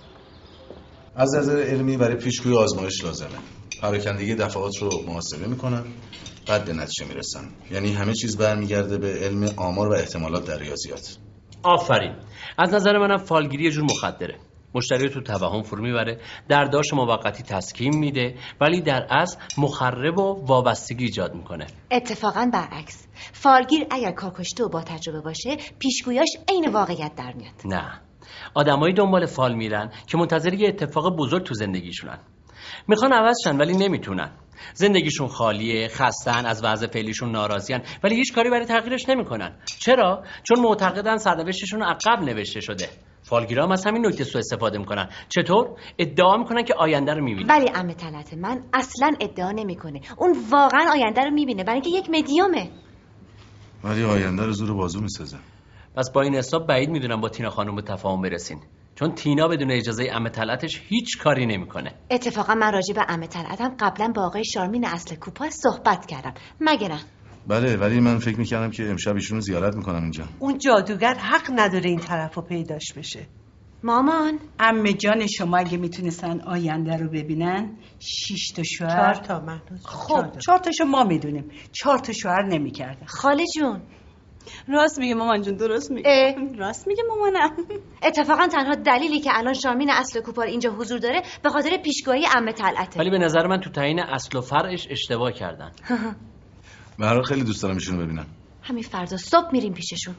از نظر علمی برای پیشگویی آزمایش لازمه. پراکندگی دفعات رو محاسبه میکنن بعد به نتیجه میرسن. یعنی همه چیز برمیگرده به علم آمار و احتمالات در ریاضیات. آفرین. از نظر منم فالگیری یه جور مخدره. مشتری رو تو توهم فرو میبره، درداش موقتی تسکین میده، ولی در اصل مخرب و وابستگی ایجاد میکنه. اتفاقا برعکس، فالگیر اگر کارکشته و با تجربه باشه پیشگویاش عین واقعیت در میاد. نه، آدمایی دنبال فال میرن که منتظر یه اتفاق بزرگ تو زندگیشونن. میخوان عوض شن ولی نمیتونن. زندگیشون خالیه، خستن، از وضع فعلیشون ناراضیان ولی هیچ کاری برای تغییرش نمیکنن. چرا؟ چون معتقدن سرنوشتشون عقب نوشته شده. فالگیرا هم از همین نکته سوء استفاده میکنن. چطور؟ ادعا میکنن که آینده رو میبینن. ولی عمه طلعت من اصلا ادعا نمیکنه. اون واقعا آینده رو میبینه، برای اینکه یک مدیومه. ولی آینده رو زور بازو میسازه. پس با این حساب بعید میدونم با تینا خانم به تفاهم برسین، چون تینا بدون اجازه عمه طلعتش هیچ کاری نمیکنه. اتفاقا من راجع به عمه طلعتم قبلا با آقای شارمین اصل کوپال صحبت کردم، مگه نه؟ بله، ولی من فکر میکردم که امشب ایشونو زیارت میکنم اینجا. اون جادوگر حق نداره این طرفو پیداش بشه. مامان، عمه جان شما اگه میتونستن آینده رو ببینن شش تا شوهر. چهار تا من. خب چهار تاشو ما میدونیم، چهار تا شوهر نمیکردن. خاله جون راست میگه مامان جون، درست میگه. راست میگه مامانم. اتفاقا تنها دلیلی که الان شارمین اصل کوپال اینجا حضور داره به خاطر پیشگویی عمه طلعته. ولی به نظر من تو تعیین اصل و فرعش اشتباه کردن. به هر حال خیلی دوست دارم ایشونو ببینم. همین فردا صبح میریم پیششون.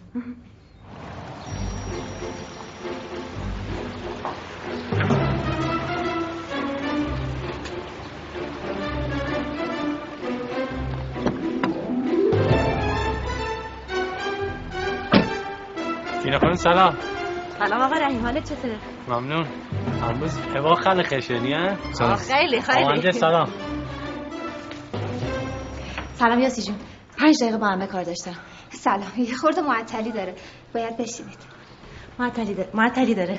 تینا خانم سلام. سلام آقا رحیم، حالت چطوره؟ ممنون. امروز هوا خیلی خشنیه. سلام. خیلی خیلی. سلام. سلام یاسی جون. پنج دقیقه با همه کار داشتم. سلام. یه خورده معطلی داره، باید بشینید. معطلی داره. معطلی داره.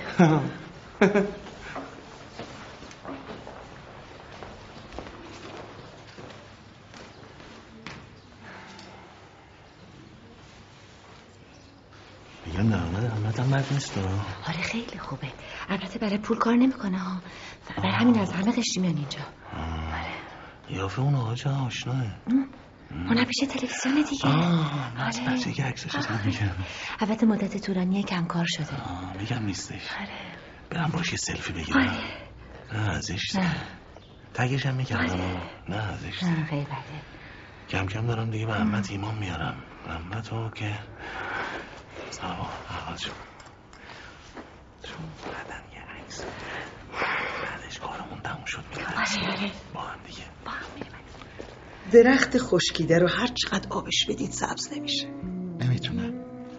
میگم درآمد عمت هم بد نیست. آره خیلی خوبه. البته برای پول کار نمیکنه ها. برای همین از همه قشری میان اینجا. آره. یافه اون آجا آشناه. اون پیش تلویزیون دیگه. آه از بچه که عکسش رو میگم. البته مدت طولانیه کم کار شده. آه میگم نیستش. آره. برم باش یه سلفی بگیرم. آره. نه زشته. تگش هم میکردم. نه زشته. نه خیلی بده. کم کم دارم دیگه به عمت ایمان میارم. عمتو که سوا اول شد چون بعدن یه عکس بعدش کارمون تموم شد میرسیم با هم دیگه با هم میریم. درخت خشکیده رو هر چقدر آبش بدید سبز نمیشه. نمیتونم.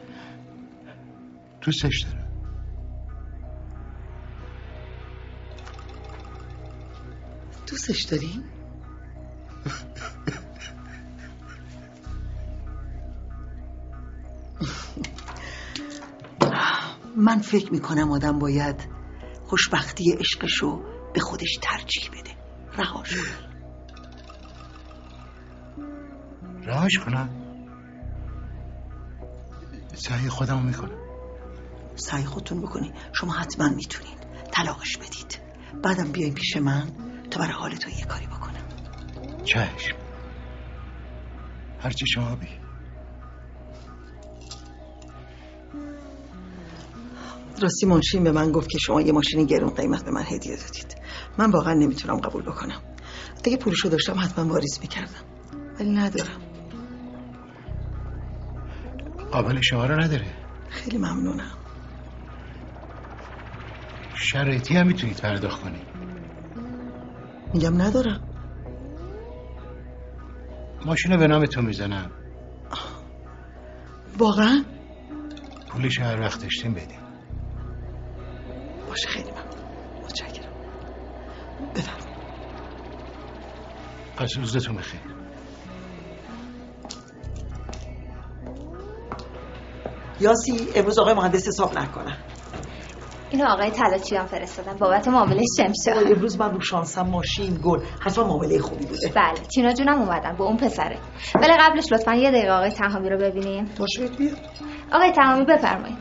دوستش دارم. دوستش داری؟ من فکر میکنم آدم باید خوشبختی عشقشو به خودش ترجیح بده. رهاش کن. رهاش کنم؟ سعی خودمو میکنم. سعی خودتون بکنی؟ شما حتما میتونین. طلاقش بدید، بعدم بیاین پیش من تا برای حالتون یه کاری بکنم. چشم، هرچی شما بی. راستی منشین به من گفت که شما یه ماشین گرون قیمت به من هدیه دادید. من واقعا نمیتونم قبول بکنم. اگه پولشو داشتم حتما واریز میکردم، ولی ندارم. قابل شما رو نداره. خیلی ممنونم. شرایطی هم میتونید پرداخت کنید. میگم ندارم. ماشینو به نامتون میزنم. واقعا؟ پولش هر وقت داشتیم بدیم. باشه، خیلی ممنون. متشکرم. بفرمایید. پس روزتون بخیر. یاسی، امروز آقای مهندس حساب نکنه. اینو آقای تلاچیان فرستادن بابت معامله شمشا. امروز من رو شانسم ماشین گل حتما معامله خوبی بوده. بله، تینا جونم اومدن با اون پسره. ولی قبلش لطفا یه دقیقه آقای تهامی رو ببینیم. باشه بیا. آقای تهامی بفرمایید.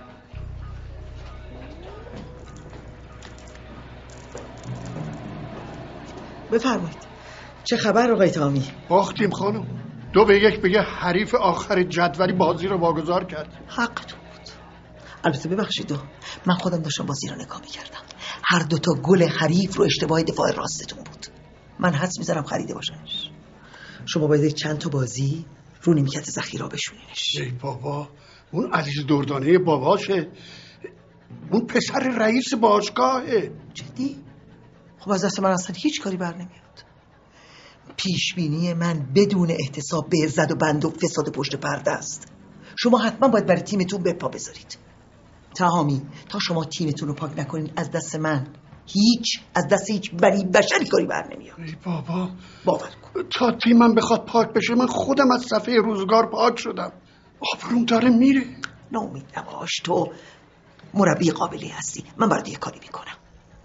بفرمایید. چه خبر آقای تهامی؟ باختیم خانم. دو به یک بگه حریف آخر جدولی بازی رو واگذار کرد. حقتون بود. البته ببخشید دو. من خودم داشتم بازی رو نگاه میکردم. هر دوتا گل حریف رو اشتباه دفاع راستتون بود. من حدس میذارم خریده باشنش. شما باید چند تا بازی رو نیمکت ذخیره بشونینش. ای بابا، اون عزیز دردانه باباشه. اون پسر رئیس باشگاهه. جدی؟ خب از دست من اصلا هیچ کاری بر نمیاد. پیشبینی من بدون احتساب به زد و بند و فساد پشت پرده است. شما حتما باید برای تیمتون به پا بذارید. تهامی، تا شما تیمتون رو پاک نکنین از دست من هیچ از دست هیچ بری بشری کاری بر نمیاد. ای بابا، باور کن. تا تیمم بخواد پاک بشه من خودم از صفحه روزگار پاک شدم. آبروم داره میره. ناامید نباش، تو مربی قابلی هستی. من برات یه کاری میکنم.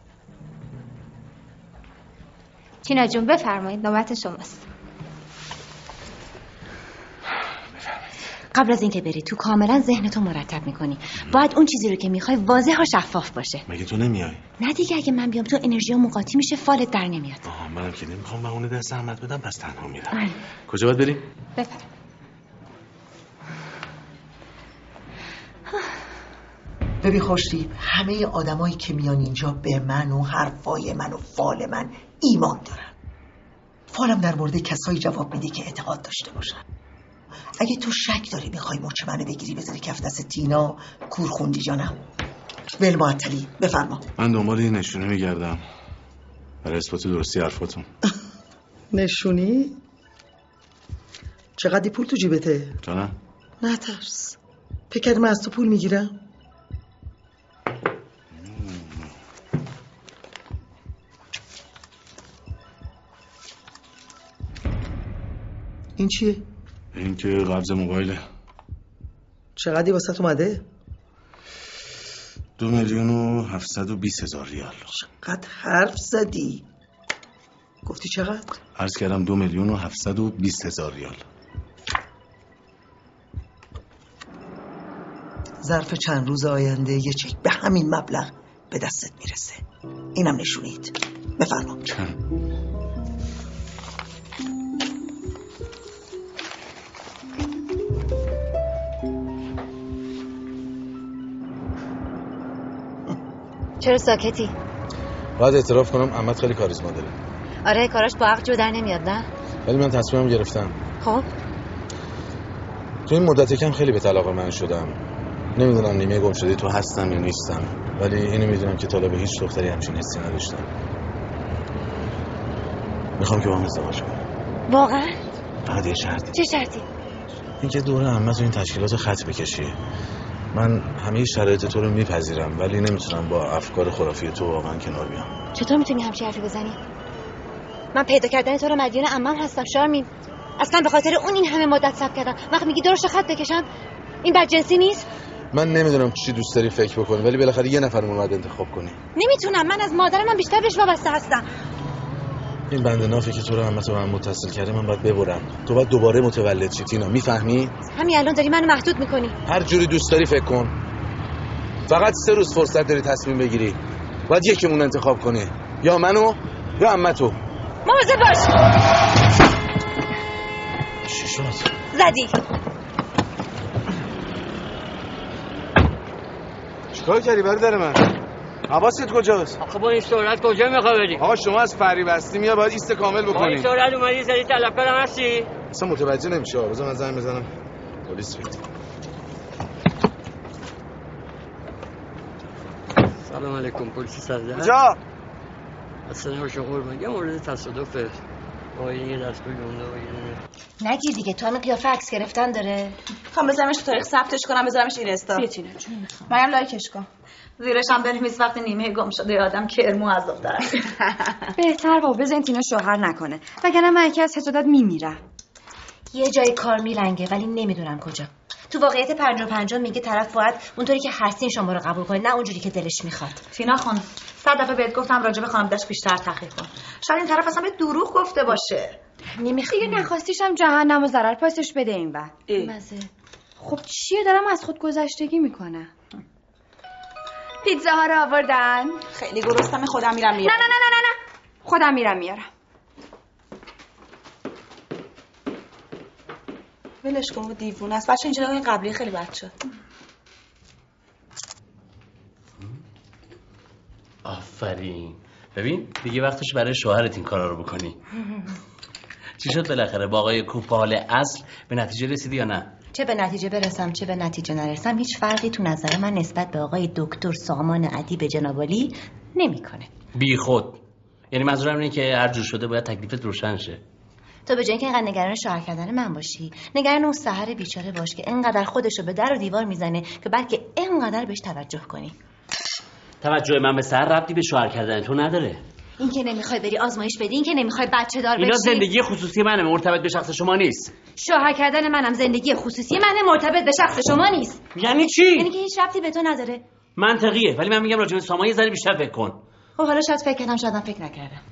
تینا جون بفرمایید، نوبت شماست. قبل از اینکه بری تو کاملا ذهنتو مرتب میکنی. باید اون چیزی رو که میخوای واضح و شفاف باشه. مگه تو نمیای؟ نه دیگه، اگه من بیام تو انرژی مقاطی میشه، فالت در نمیاد. آها، منم که نمیخوام بهونه دست احمد بدم، پس تنها میرم. آه. کجا باید بریم؟ بفرم. ببین خوشتیب، همه آدمایی که میان اینجا به من و حرفای من و فال من ایمان دارن. فالم در مورد کسایی جواب میده که اعتقاد داشته باشن. اگه تو شک داری میخوای مچ منو بگیری بذاری کف دست تینا، کور خوندی جانم. ول معطلی، بفرما. من دنبال یه نشونه میگردم برای اثبات درستی حرفاتون. نشونی؟ چقدر پول تو جیبته؟ جانم؟ نه ترس. فکر کردی من از تو پول میگیرم؟ این چیه؟ این که قبض موبایله. چقدری واسه اومده؟ دو میلیون و هفتصد و بیست هزار ریال. چقدر حرف زدی؟ گفتی چقدر؟ عرض کردم دو میلیون و هفتصد و بیست هزار ریال. ظرف چند روز آینده یه چک به همین مبلغ به دستت میرسه. اینم نشونید. بفرما. چرا ساکتی؟ باید اعتراف کنم عمت خیلی کاریزما داره. آره، کاراش با عقل جو در نمیاد نه؟ ولی من تصمیمم گرفتم. خب تو این مدت کم خیلی به طلاق من شدم. نمیدونم نیمه گم شده تو هستم یا نیستم، ولی اینو میدونم که تا به هیچ دختری همچین حسی نداشتم. میخوام که با هم ازدواج کنم. واقعا؟ فقط یه شرطی. چه شرطی؟ اینکه دور عمت و این تشکیلات خط بکشی. من همه شرایط تو رو میپذیرم، ولی نمیتونم با افکار خرافی تو واقعا کنار بیام. چطور میتونی همچین حرفی بزنی؟ من پیدا کردن تو رو مدیون عمم هستم شارمین. اصلا به خاطر اون این همه مدت صبر کردم. وقتی میگی درش خط بکشم این بدجنسی نیست؟ من نمیدونم چی دوست داری فکر بکنی ولی بالاخره یه نفر اومد انتخاب کنی. نمیتونم. من از مادرم من بیشتر بهش وابسته هستم. این بنده نافی که تو رو عمت من متصل کرده من باید ببرم. تو باید دوباره متولد شی تینا، میفهمی؟ همین الان داری منو محدود میکنی. هر جوری دوست داری فکر کن. فقط سه روز فرصت داری تصمیم بگیری. باید یکیمون انتخاب کنی. یا منو یا عمتو. مواظب باش. چی شد؟ زدی. چیکار کردی برادر من؟ حواست کجاست؟ آخه با این سرعت کجا میخوای بری؟ آقا شما از فری بستی میاد باید ایست کامل بکنی. با این سرعت اومدی زدی طلبکارم هستی؟ اصلا متوجه نمیشه. بذار من زنگ بزنم پلیس بیاد. سلام علیکم پلیس سرده. کجا؟ اصلا نمیشه قربان. یه مورد تصادفه. با این دستگاه گونده و یه نگیر دیگه. تو همین قیافه عکس گرفتن داره. میخوام بذارمش تو تاریخ ثبتش کنم بذارمش اینستا. بیتینا چون میخوام. منم لایکش کن. زیرش هم بنویس وقتی نیمه گم شده آدم کرمو از دختر. بهتر بابا بزن تینا شوهر نکنه. وگرنه من یکی از حسادت میمیرم. یه جای کار میلنگه ولی نمیدونم کجا. تو واقعیت پنجاه و پنجاه میگه طرف باید اونطوری که هستین شما رو قبول کنه نه اونجوری که دلش میخواد. تینا خانم صد دفعه بهت گفتم راجع به خانواده‌اش بیشتر تحقیق کن. شاید این طرف اصلا به دروغ گفته باشه. نمیخوام. دیگه نخواستیش هم جهنم و ضرر پاسش بده این وقت. مزه. خب چیه دارم از خود گذشتگی میکنه. پیتزاها رو آوردن. خیلی گرسنمه خودم میرم میارم. نه نه نه نه نه خودم میرم میارم. ولش کن دیوونه است. بچه اینجا این قبلی خیلی بد شد. آفرین. ببین دیگه وقتش برای شوهرت این کارا رو بکنی. چی شد بالاخره با آقای کوپال اصل به نتیجه رسیدی یا نه؟ چه به نتیجه برسم چه به نتیجه نرسم هیچ فرقی تو نظر من نسبت به آقای دکتر سامان ادیب جنابعالی نمیکنه. بی خود. یعنی منظورم اینه که هر جور شده باید تکلیفت روشن شه. تو به جای اینکه اینقدر نگران شوهر کردن من باشی نگران اون سحر بیچاره باش که اینقدر خودشو به در و دیوار میزنه که بلکه اینقدر بهش توجه کنی. توجه من به سحر ربطی به شوهر کردن تو نداره. این که نمیخوای بری آزمایش بدی این که نمیخوای بچه دار بشی اینا زندگی خصوصی منه مرتبط به شخص شما نیست. شوهر کردن منم زندگی خصوصی منه مرتبط به شخص شما نیست. یعنی چی؟ یعنی که هیچ ربطی به تو نداره. منطقیه ولی من میگم راجع به سامان یه ذره بیشتر فکر کن. خب حالا شاید فکر کردم شایدم فکر نکردم.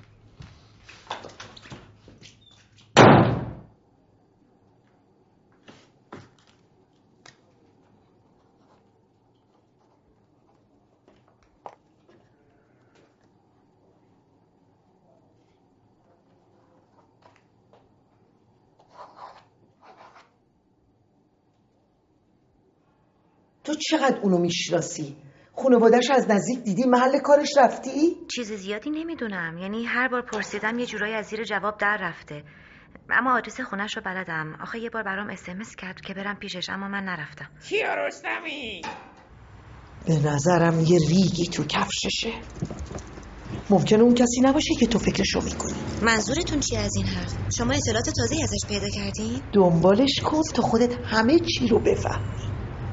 تو چقدر اونو میشناسی؟ خانواده‌اش از نزدیک دیدی؟ محل کارش رفتی؟ چیز زیادی نمیدونم. یعنی هر بار پرسیدم یه جورایی از زیر جواب در رفته. اما آدرس خونش رو بلدم. آخه یه بار برام اس ام اس کرد که برم پیشش اما من نرفتم. کیا رستمی؟ به نظرم یه ریگی تو کفششه. ممکنه اون کسی نباشه که تو فکرشو میکنی. منظورتون چیه از این حرف؟ شما اطلاعات تازه‌ای ازش پیدا کردین؟ دنبالش کن تا خودت همه چی رو بفهمی.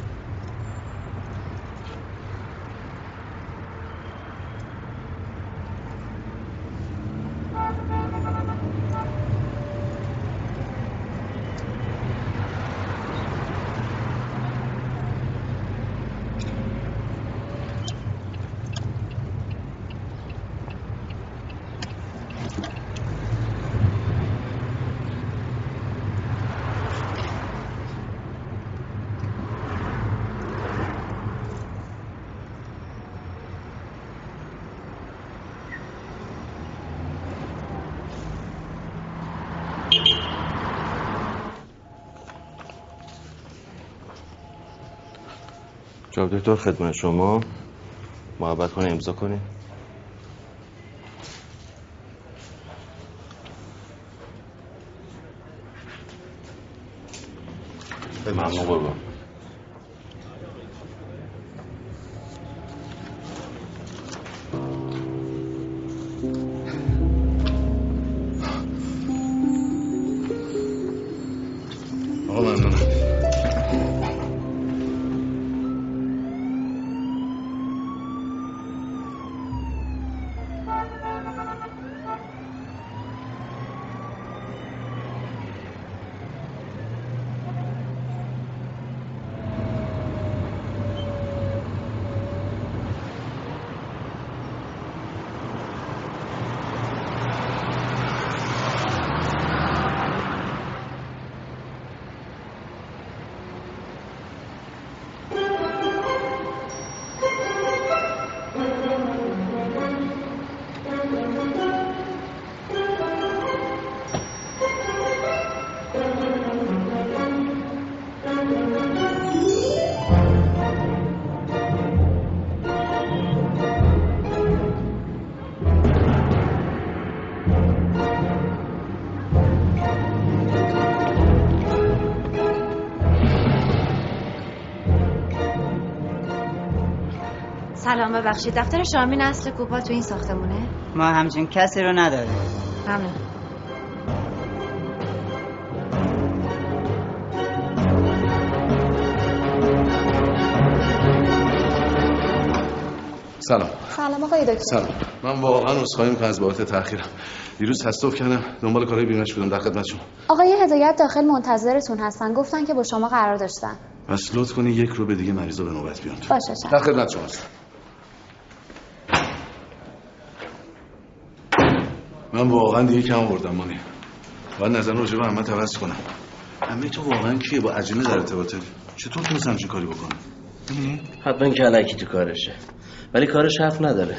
جناب دکتر خدمت شما. محبت کنه امضا کنید. ممنون قربان. آقا ممنونم. سلام، ببخشید دفتر شارمین اصل کوپال تو این ساختمونه؟ ما همچین کسی رو نداریم. ممنون. سلام. سلام آقای دکتر. سلام. من واقعا عذرخواهی می‌کنم از بابت تأخیرم. دیروز تصادف کردم، دنبال کارهای بیمه‌اش بودم. در خدمت شما. آقای هدایت داخل منتظرتون هستن، گفتن که با شما قرار داشتن. بس لطف کنی یک رو به دیگه مریضا به نوبت بیان. باشه شما. در خدمت شما هستم. من واقعا دیگه کم آوردم مانی. باید نظر راجع به عمت عوض کنم. عمه تو واقعا کیه؟ با عجینه در ارتباطه؟ چطور تونست همچین کاری بکنه؟ ببینی؟ حتما که الکی تو کارشه. ولی کارش حرف نداره.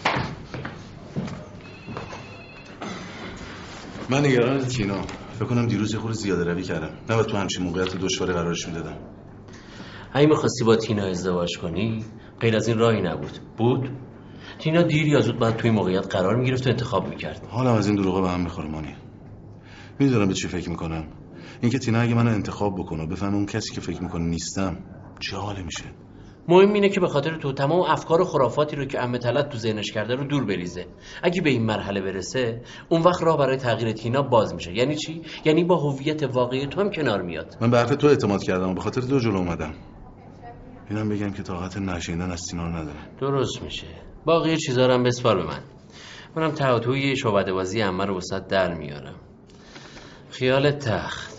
من نگران تینا. فکر کنم دیروز یه خورده زیاده روی کردم. نباید تو همچین موقعیت دشواری قرارش میدادم. اگه می‌خواستی با تینا ازدواج کنی، غیر از این راهی نبود. بود؟ تینا دیر یا زود باید توی موقعیت قرار میگرفت و انتخاب میکرد. حالا از این دروغا به هم میخوره مانی. میدونم به چی فکر میکنم. اینکه تینا اگه منو انتخاب بکنه و بفهمه اون کسی که فکر میکنه نیستم، چه حاله میشه؟ مهم اینه که به خاطر تو تمام افکار و خرافاتی رو که عمه طلعت تو ذهنش کرده رو دور بریزه. اگه به این مرحله برسه، اون وقت راه برای تغییر تینا باز میشه. یعنی چی؟ یعنی با هویت واقعی تو هم کنار میاد. من به حرف تو اعتماد کردم و به خاطر تو جلو اومدم. اینم بگم که طاقت نشیندن از تینا رو ندارم. درست میشه. باقی چیزا رو هم بسپار به من. منم تهاتوی شعبده بازی عمه رو وسط در میارم. خیال تخت.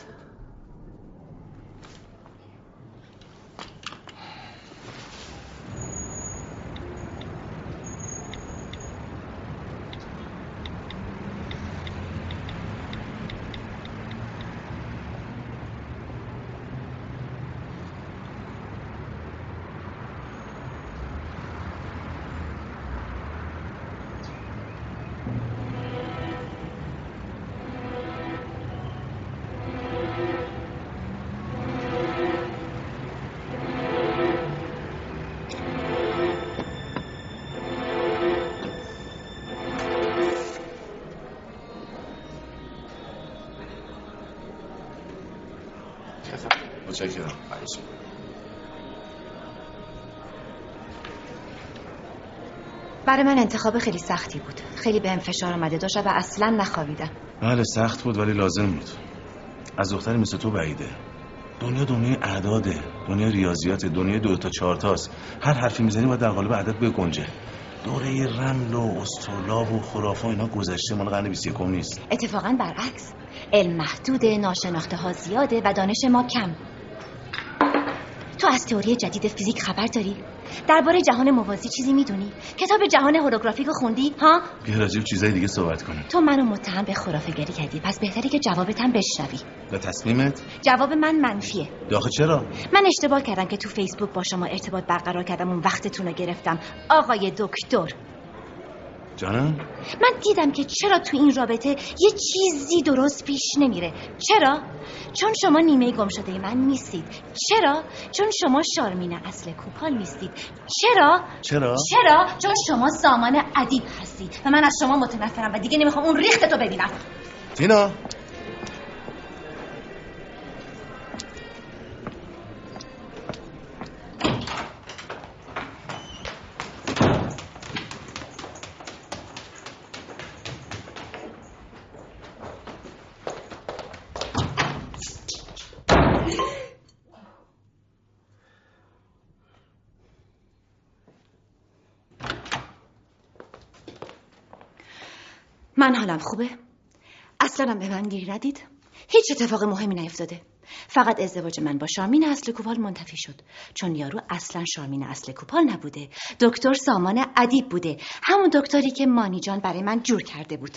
متشکرم. برای من انتخاب خیلی سختی بود. خیلی بهم فشار آمده داشت و اصلا نخوابیدم. بله سخت بود ولی لازم بود. از دختری مثل تو بعیده. دنیا دنیای اعداده، دنیا ریاضیات، دنیا دو تا چهار تاست. هر حرفی میزنی باید در قالب عدد بگنجه. دوره رمل و استرلاب و خرافه اینا گذشته، مال قرن بیست و یکم نیست. اتفاقا برعکس، علم محدوده، ناشناخته ها زیاده و دانش ما کم. تو از تئوری جدید فیزیک خبر داری؟ درباره جهان موازی چیزی میدونی؟ کتاب جهان هولوگرافیک رو خوندی؟ ها؟ بیا راجع به چیزای دیگه صحبت کنیم. تو منو متهم به خرافه‌گری کردی، پس بهتره که جوابت هم بشنوی. و تصمیمت؟ جواب من منفیه. داخل چرا؟ من اشتباه کردم که تو فیسبوک با شما ارتباط برقرار کردم، اون وقتتون رو گرفتم آقای دکتر. جانم؟ من دیدم که چرا تو این رابطه یه چیزی درست پیش نمیره. چرا؟ چون شما نیمه گم شده من نیستید. چرا؟ چون شما شارمین اصل کوپال نیستید. چرا؟ چرا؟ چرا؟ چون شما سامان ادیب هستید و من از شما متنفرم و دیگه نمیخوام اون ریختتو ببینم. تینا من حالم خوبه. اصلا به من گیر ندید. هیچ اتفاق مهمی نیفتاده. فقط ازدواج من با شارمین اصل کوپال منتفی شد، چون یارو اصلا شارمین اصل کوپال نبوده، دکتر سامان ادیب بوده، همون دکتری که مانی جان برای من جور کرده بود.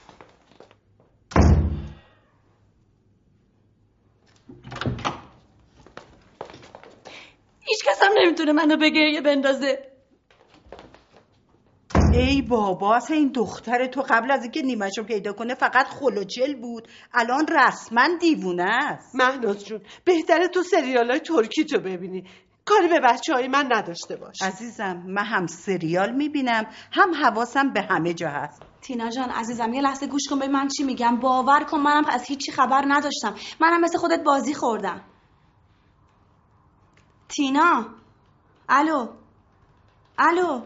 هیچ کس هم نمیتونه منو به گریه بندازه. ای بابا، اصلا این دختر تو قبل از اینکه نیمه‌شو پیدا کنه فقط خلوچل بود، الان رسما دیوونه است. مهناز جون، بهتره تو سریالای ترکی تو ببینی، کاری به بچه‌های من نداشته باش. عزیزم من هم سریال میبینم هم حواسم به همه جا هست. تینا جان عزیزم یه لحظه گوش کن، ببین من چی میگم. باور کن منم از هیچی خبر نداشتم، منم مثل خودت بازی خوردم. تینا الو الو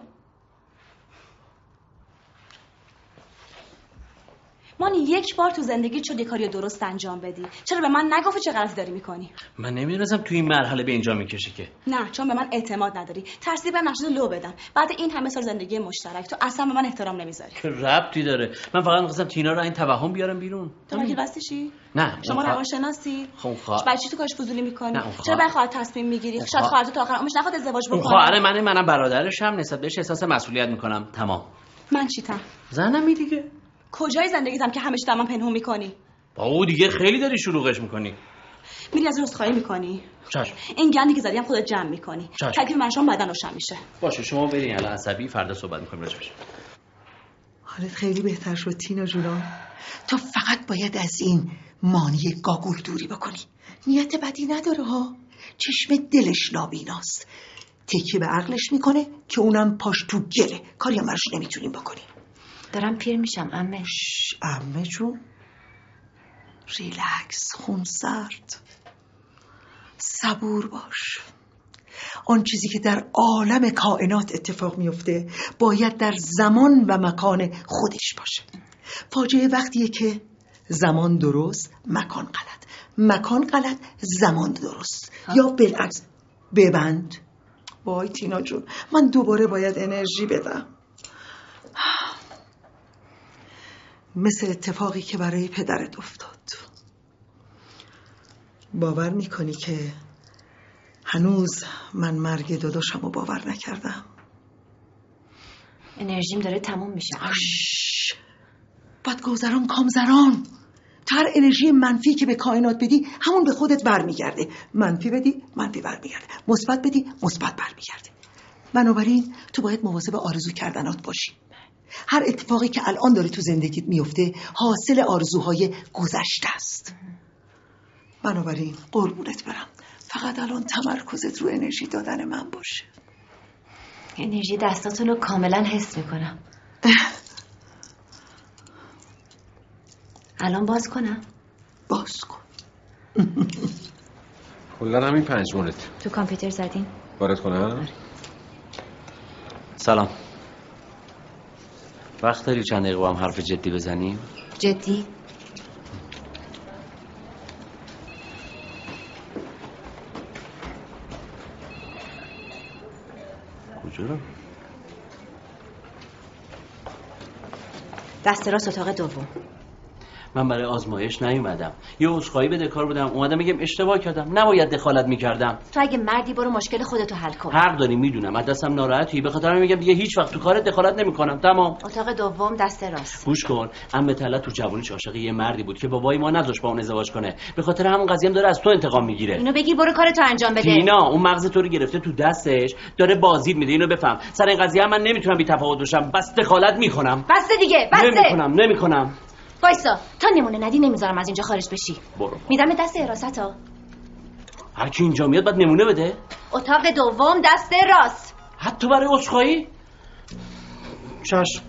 مانی، یک بار تو زندگی شد یه کاری درست انجام بدی، چرا به من نگفتی چه غلطی داری میکنی؟ من نمیدونستم تو این مرحله به اینجا میکشه که. نه، چون به من اعتماد نداری، ترسی به نقشت لو بدم. بعد این همه سال زندگی مشترک تو اصلا به من احترام نمیذاری. که ربطی داره؟ من فقط می‌خواستم تینا رو این توهم بیارم بیرون. تو وکیل بستشی؟ نه. شما روانشناسی؟ خب خواهر. برای چی تو کارش فضولی میکنی؟ نه چرا برای خواهر تصمیم میگیری؟ شاید خواهر تو تا آخر عمرش نخواد ازدواج بکنه. خواهر منه، منم برادرشم، نسبت بهش احساس مسئولیت میکنم. تمام. من چیتم؟ زنمی دیگه. کجای زندگیتم که همه چی من پنهون میکنی؟ با او دیگه خیلی داری شلوغش میکنی. میری از رستخایی میکنی؟ چشم. این گندی که زدی هم خودت جمع میکنی. تکلیف من شام بعدن روشن میشه. باشه شما برین، الان عصبی، فردا صحبت میکنیم راجبش. حالت خیلی بهتر شد تینا جونم. تو فقط باید از این مانی گاگول دوری بکنی. نیت بدی نداره ها، چشم دلش نابیناست، تکیه به عقلش میکنه که اونم پاش تو گله، کاری هم براش نمیتونیم بکنیم. دارم پیر میشم عمه. عمه جون ریلکس، خون سرد، صبور باش. آن چیزی که در عالم کائنات اتفاق میفته باید در زمان و مکان خودش باشه. فاجعه وقتیه که زمان درست، مکان غلط، مکان غلط، زمان درست ها؟ یا بالعکس. ببند. وای تینا جون، من دوباره باید انرژی بدم. مثل اتفاقی که برای پدرت افتاد. باور میکنی که هنوز من مرگ داداشم رو باور نکردم؟ انرژیم داره تموم میشه. بد گذران کامزران. هر انرژی منفی که به کائنات بدی همون به خودت برمیگرده. منفی بدی منفی برمیگرده، مثبت بدی مثبت برمیگرده. بنابراین تو باید مواظب آرزو کردنات باشی. هر اتفاقی که الان داره تو زندگیت میفته حاصل آرزوهای گذشته است. بنابراین قربونت برم، فقط الان تمرکزت رو انرژی دادن من باشه. انرژی دستاتون رو کاملا حس میکنم. الان باز کنم؟ باز کن. کلا همین پنج مورد تو کامپیوتر زدین؟ وارد کنم؟ سلام. وقت داری چند دقیقه با هم حرف جدی بزنیم؟ جدی؟ کجا رو؟ دست راست اتاق دوم. من برای آزمایش نیومدم، یه عذرخواهی بده کار بودم، اومدم میگم اشتباه کردم، نباید دخالت میکردم. تو اگه مردی برو مشکل خودتو حل کن. حق داری، میدونم از دستم ناراحتی، به خاطر میگم دیگه هیچ وقت تو کارت دخالت نمیکنم. تمام. اتاق دوم دست راست. گوش کن، عمه طلعت تو جوونیش عاشق یه مردی بود که بابای ما نذاشت با اون ازدواج کنه، به خاطر همون قضیه هم داره از تو انتقام میگیره. اینو بگیر برو کارتو انجام بده. تینا اون مغز تو رو گرفته تو دستش، داره بازیت میده، اینو بفهم. سر این قضیه من نمیتونم بی تفاوت باشم، بس دخالت میکنم. بس دیگه، بس. نمیکنم نمیکنم. وایسا، تا نمونه ندی نمیذارم از اینجا خارج بشی. برو. میدم دست حراستا. هر کی اینجا میاد بعد نمونه بده. اتاق دوم دست راست. حتی برای عذرخواهی؟ چشم.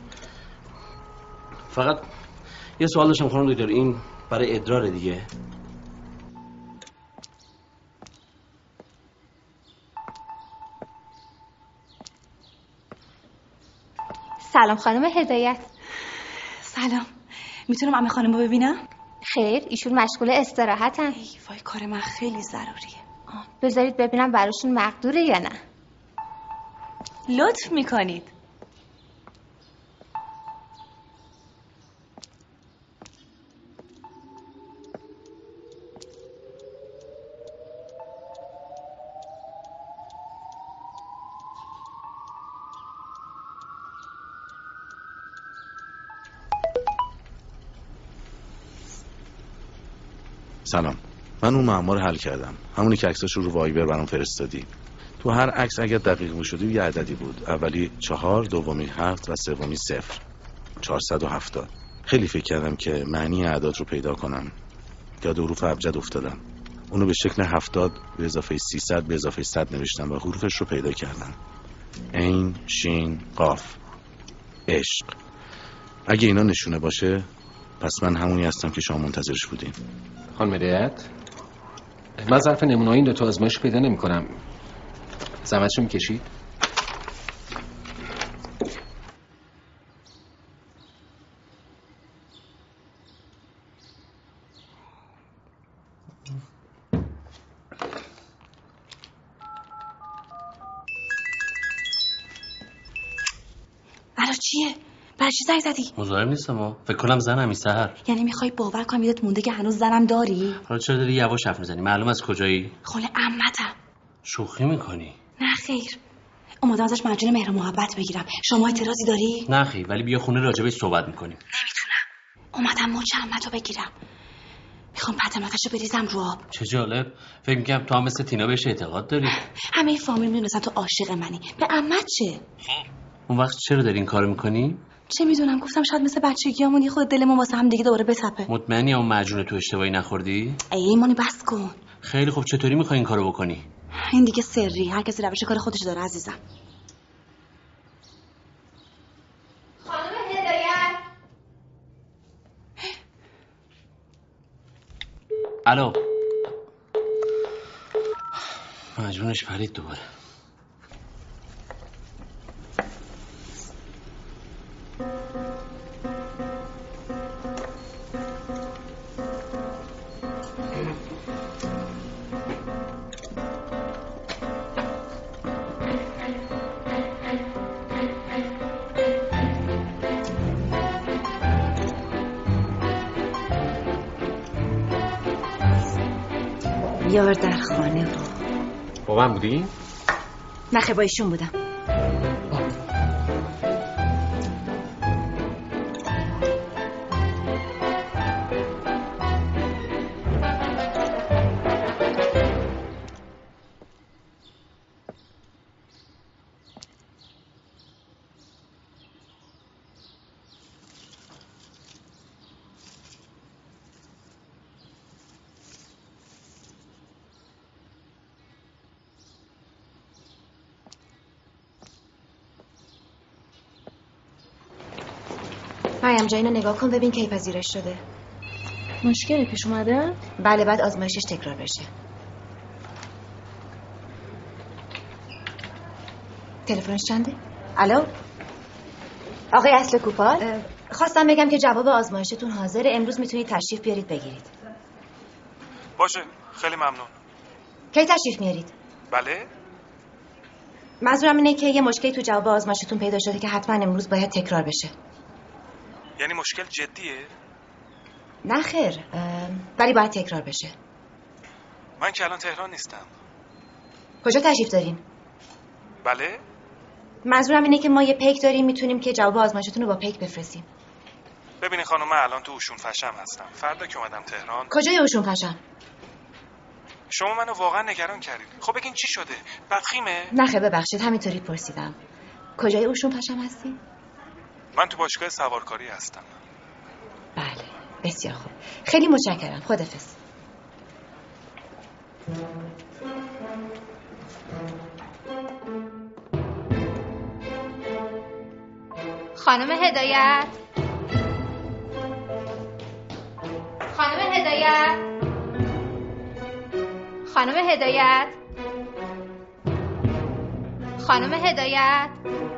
فقط یه سوال داشتم خانم دکتر، این برای ادرار دیگه؟ سلام خانم هدایت. سلام. میتونم عمه خانم رو ببینم؟ خیر، ایشون مشغول استراحتن. ای وای کار من خیلی ضروریه. آه. بذارید ببینم براشون مقدوره یا نه. لطف میکنید. سلام، من اون معما رو حل کردم، همونی که عکساش رو وایبر برام فرستادی. تو هر عکس اگر دقیق می‌شدی یه عددی بود، اولی چهار، دومی هفت و سومی صفر. چهارصد و هفتاد. خیلی فکر کردم که معنی اعداد رو پیدا کنم. یاد حروف ابجد افتادم. اونو به شکل هفتاد به اضافه سیصد به اضافه صد نوشتم و حروفش رو پیدا کردم. عین، شین، قاف. عشق. اگه اینا نشونه باشه پس من همونی هستم که شما منتظرش بودین. خانم هدایت، من ظرف نمونه این دو تا آزمایش پیدا نمی کنم. زحمتشو میکشید؟ چیه؟ برای چی زنگ زدی؟ مزاحم نیستم ها. فکر کنم زنم این سحر. یعنی میخوای باور کنم یادت مونده که هنوز زنم داری؟ حالا چرا داری یواش حرف میزنی؟ معلوم از کجایی؟ خاله عمتم. شوخی میکنی؟ نه خیر. اومدم ازش مجون مهر و محبت بگیرم. شما اعتراضی داری؟ نه خیر، ولی بیا خونه راجبش صحبت میکنیم. نمیتونم. اومدم مچ عمتو بگیرم. میخوام پتماتشو بریزم رو آب. چه جالب. فکر میکنم تو هم مثل تینا بهش اعتقاد داری. همه فامیل میدونستن تو عاشق منی. به عمت چه؟ اون وقت چرا داری این کارو میکنی؟ چه میدونم، گفتم شاید مثل بچگیامون یه خود دلمون واسه هم دیگه دوباره بتپه. مطمئنی اون معجون تو اشتباهی نخوردی؟ ای ایمانی بس کن. خیلی خوب، چطوری میخوای این کارو بکنی؟ این دیگه سری، هر کسی روش کار خودش داره عزیزم. خانم هدایت. الو. معجونش پرید دوباره. یار در خانه بود. با من بودی؟ نه با ایشون بودم. مریم جان اینو نگاه کن ببین کی پذیرش شده. مشکلی پیش اومده؟ بله، بعد آزمایشش تکرار بشه. تلفنش چنده؟ الو آقای اصل کوپال، خواستم بگم که جواب آزمایشتون حاضره، امروز میتونید تشریف بیارید بگیرید. باشه، خیلی ممنون. کی تشریف میارید؟ بله؟ منظورم اینه که یه مشکلی تو جواب آزمایشتون پیدا شده که حتما امروز باید تکرار بشه. یعنی مشکل جدیه؟ نه خیر، ولی باید تکرار بشه. من که الان تهران نیستم. کجا تشریف دارین؟ بله؟ منظورم اینه که ما یه پیک داریم، میتونیم که جواب آزمایشتون رو با پیک بفرستیم. ببینید خانم، من الان تو اوشون فشم هستم. فردا که اومدم تهران. کجای اوشون فشم؟ شما منو واقعا نگران کردید. خب بگین چی شده؟ بدخیمه؟ نه خیر ببخشید، همینطوری پرسیدم. کجای اوشون فشم هستی؟ من تو باشگاه سوارکاری هستم. بله، بسیار خوب. خیلی متشکرم. خداحافظ. خانم هدایت. خانم هدایت. خانم هدایت. خانم هدایت.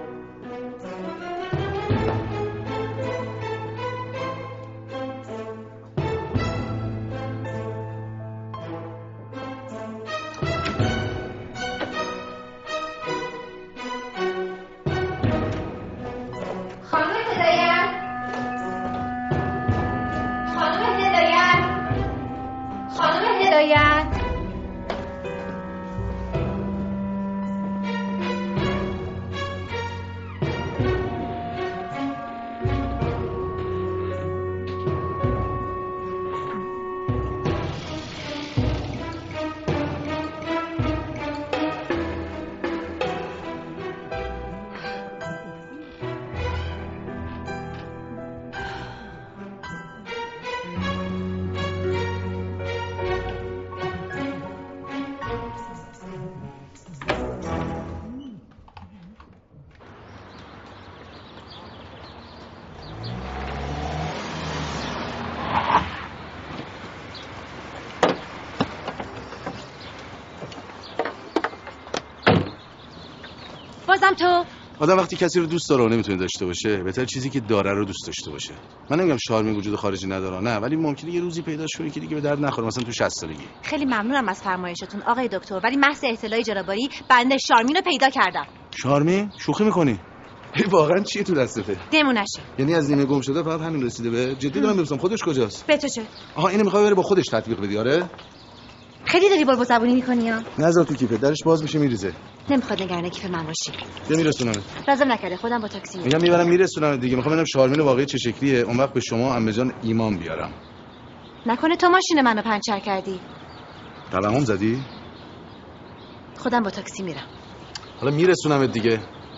بازم تو؟ آدم وقتی کسی رو دوست داره و نمیتونه داشته باشه، بهتر چیزی که داره رو دوست داشته باشه. من نمیگم شارمی وجود خارجی نداره، نه، ولی ممکنه یه روزی پیدا شه که دیگه به درد نخوره، مثلا تو شصت سالگی. خیلی ممنونم از فرمایشتون آقای دکتر، ولی محض اطلاع اجراباری بنده شارمین رو پیدا کردم. شارمین؟ شوخی میکنی؟ واقعا چیه تو دستته؟ دمونشه. یعنی از نیمه گم شده فقط همین رسیده به؟ جدی دارم میپرسم خودش کجاست؟ به تو چه؟ آها اینو میخوای بری با خودش تطبیق بدی آره؟ خیلی داری بلبل زبونی میکنی ها؟ نذار تو کیفت، درش باز میشه میریزه. نمیخواد نگران کیف من باشی. بیا میرسونمت. لازم نکرده خودم با تاکسی میگم میبرم میرسونمت دیگه. میخوام ببینم شارمین واقعی چه شکلیه، اون وقت به شما عمه جان ایمان بیارم. نکنه تو ماشین منو پنچر کردی؟ تلمم زدی؟ خودم با تاکسی میرم. حالا میرسونمت دیگه.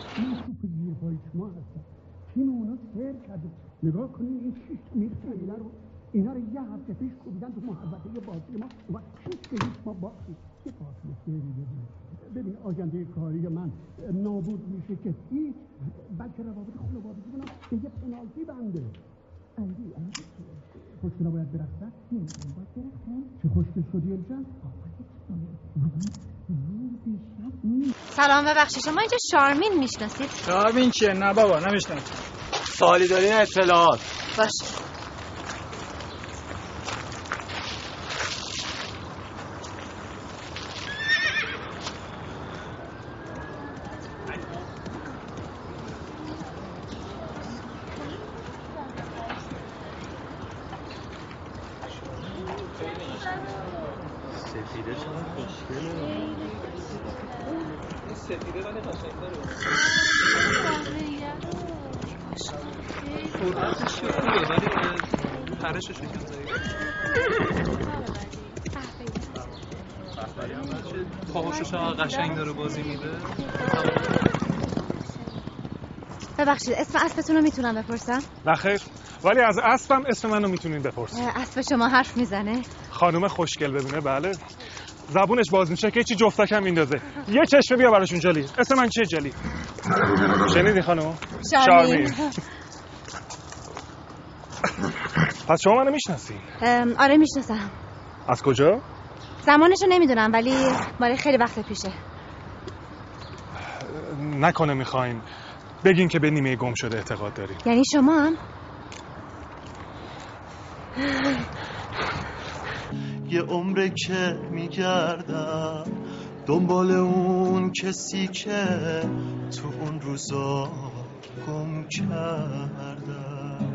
نگاه کنین این شیش تا میرسن اینا رو اینا رو یه هفته پیش کوبیدن تو محبته بازی ما و شیش تا هیچ ما باقی یه فاصله سری ببین ببین آینده کاری من نابود میشه که هیچ بلکه روابط خانوادگی منم به یه پنالتی بنده اندی اندی خوشگلا باید برخصن نمیدونم باید برخصن چه خوشگل شدی الجن سلام ببخشید شما اینجا شارمین میشناسید؟ شارمین چیه؟ نه بابا نمیشناسم. سالیداری اطلاعات. باشه. سفیده چقدر خوشگله. سفیده ولی قشنگ‌تره. صورتش خوبه ولی پرشش یکم ضعیفه. پاهاشو چقدر قشنگ داره بازی میده. ببخشید اسم اسبتون رو میتونم بپرسم؟ نه خیر ولی از اسبم اسم منو میتونین بپرسین. اسب شما حرف میزنه؟ خانوم خوشگل ببینه بله. زبونش باز میشه که چی جفتکم میندازه. یه چشمه بیا براشون جلی. اسم من چیه جلی؟ شنیدی خانوم؟ شارمین. پس شما منو میشناسی؟ آره میشناسم. از کجا؟ زمانشو نمیدونم ولی مال خیلی وقت پیشه. نکنه میخواین بگین که به نیمه گم شده اعتقاد داری. یعنی شما هم؟ یه عمره که میگردم دنبال اون کسی که تو اون روزا گم کردم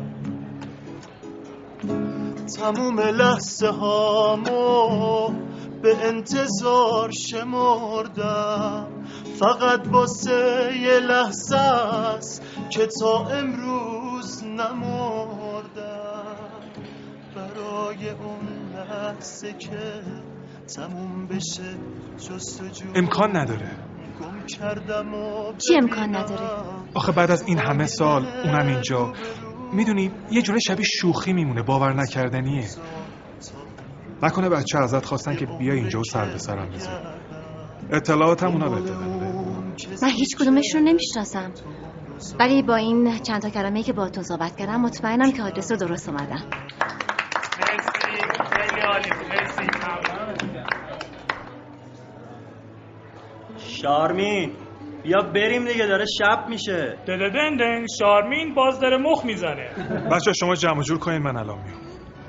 تموم لحظه هامو به انتظار شمردم فقط واسه یه لحظه است که تا امروز نمردم برای اون لحظه که تموم بشه جستجو امکان نداره. گم کردم و چی امکان نداره؟ آخه بعد از این همه سال اونم اینجا میدونی یه جوره شبیه شوخی میمونه باور نکردنیه. نکنه بچه ازت خواستن که بیا اینجا و سر به سرم بزن. اطلاعات هم اونا بهت دادن. من هیچ کدومش رو نمیشناسم ولی با این چند تا کلمه‌ای که باهاتون صحبت کردم مطمئنم که آدرس رو درست اومدم. شارمین بیا بریم دیگه داره شب میشه. دددندن شارمین باز داره مخ میزنه. بچه شما جمع جور کنین من الان میام.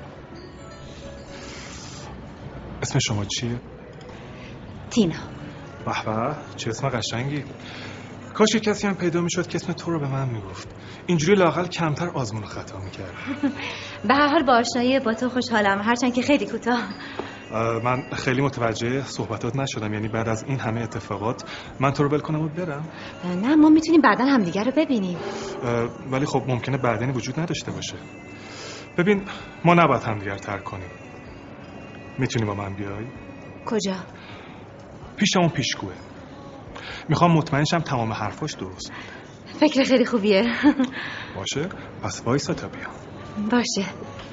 اسم شما چیه؟ تینا. به به چه اسم قشنگی. کاش کسی هم پیدا میشد که اسم تو رو به من میگفت. اینجوری لااقل کمتر آزمون خطا میکرد. به هر حال با آشنایی با تو خوشحالم هرچند که خیلی کوتاه. من خیلی متوجه صحبتات نشدم. یعنی بعد از این همه اتفاقات من تو رو ول کنم و برم؟ نه ما میتونیم بعداً همدیگه رو ببینیم. ولی خب ممکنه بعدنی وجود نداشته باشه. ببین ما نباید همدیگه رو ترک کنیم. میتونی با من بیای؟ کجا؟ پیش اون پیشگوه. میخوام مطمئن شم تمام حرفاش درست. فکر خیلی خوبیه. باشه پس وایسا تا بیام. باشه.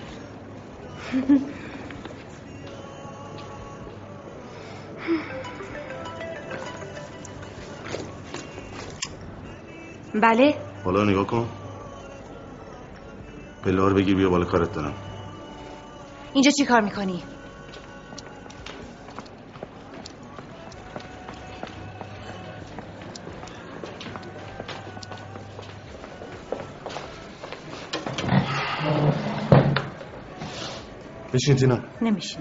بله. بالا نگاه کن. پله رو بگیر بیا بالا کارت دارم. اینجا چی کار میکنی؟ بشین تینا. نمیشینم.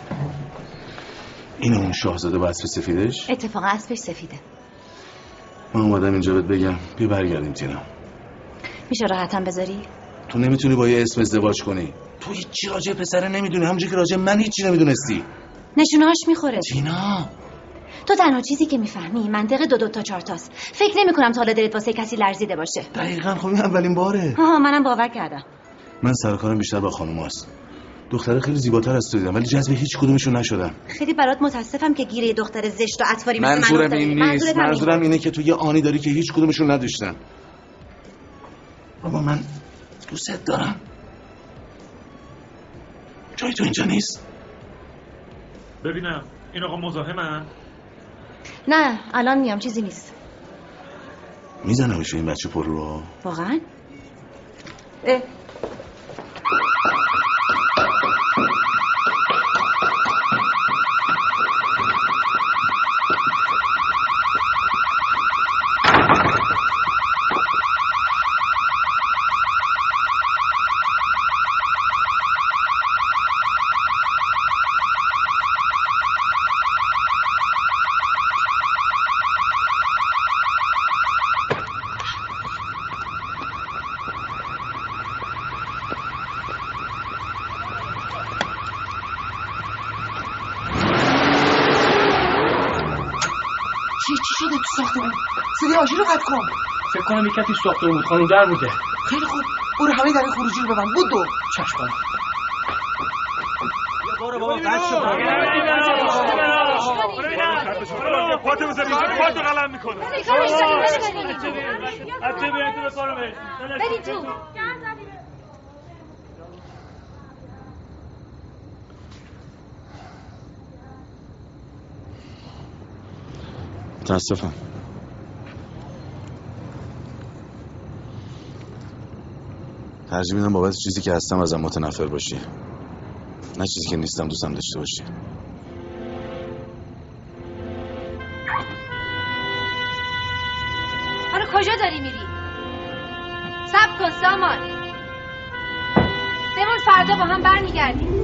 این اون شاهزاده با اسب سفیدش؟ اتفاقا اسبش سفیده. من اومدم اینجا بهت بگم بیا برگردیم تینا. میشه راحتم بذاری؟ تو نمیتونی با یه اسم ازدواج کنی. تو هیچی راجع پسره نمیدونی، همونجوری که راجع من هیچی نمیدونستی. نشونهاش میخوره. تینا تو تنها چیزی که میفهمی منطق دو دو تا چهار تاست. فکر نمی‌کنم تا حالا دلت واسه کسی لرزیده باشه. دقیقاً. خب این اولین باره. آها منم باور کردم. من سر کارم بیشتر با خانوماست. دختره خیلی زیباتر از تو دیدم ولی جذب هیچ کدومشون نشدم. خیلی برات متاسفم که گیره دختر زشت و اطفاری مثل من منظورم این نیست. منظورم اینه که تو یه آنی داری که هیچ کدومشون نداشتن. بابا من دوستت دارم. جای تو اینجا نیست. ببینم این آقا مزاحمن؟ نه الان میام، چیزی نیست. میزنمش این بچه پر رو. واقعا؟ اه. صدای رو قطع کن. فکر کنم یک کسی ساختمون بود، خانم در بوده. خیلی خوب برو همه در خروجی رو ببند. بودو چشم خانم. برو بابا قطع شو. پاتو بزنید پاتو قلم میکنه. بچه بیاید تو کارو برید تو. متاسفم. ترجیح میدم بابت چیزی که هستم ازم متنفر باشی، نه چیزی که نیستم دوستم داشته باشی. حالا کجا داری میری؟ صبر کن سامان، بمون فردا با هم برمیگردیم.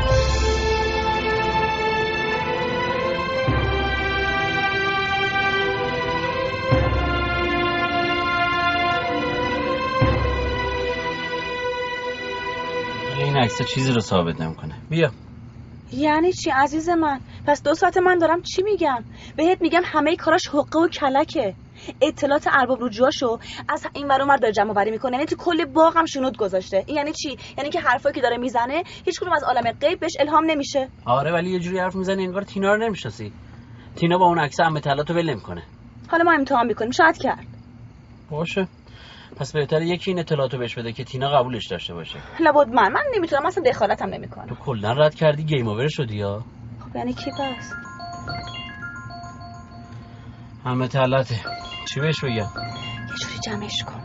این عکس چیزی رو ثابت نمیکنه. بیا. یعنی چی عزیز من؟ پس دو ساعت من دارم چی میگم؟ بهت میگم همه کاراش حقه و کلکه. اطلاعات ارباب رجوعاشو از این ور اون ور داره جمع آوری میکنه. یعنی تو کل باغم شنود گذاشته. این یعنی چی؟ یعنی که حرفایی که داره میزنه هیچ کدوم از عالم غیب بهش الهام نمیشه. آره ولی یه جوری حرف میزنی انگار تینا رو نمیشناسی. تینا با اون عکس عمه طلعتو ول نمیکنه. حالا ما امتحان میکنیم، شاید کرد. باشه. پس بهتره یکی این اطلاعاتو بهش بده که تینا قبولش داشته باشه. لابد من من نمیتونم، اصلا دخالتم نمیکنم. تو کلا رد کردی، گیم اوور شدی یا؟ خب یعنی کی پس؟ عمه طلعته. چی بهش بگم؟ یه جوری جمعش کن.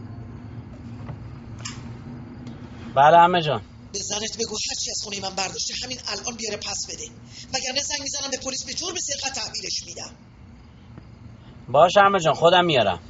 بله عمه جان. به زنت بگو هرچی از خونه من برداشته همین الان بیاره پس بده، وگرنه زنگ میزنم به پلیس به جرم سرقت تحویلش میدم. باشه عمه جان خودم میارم.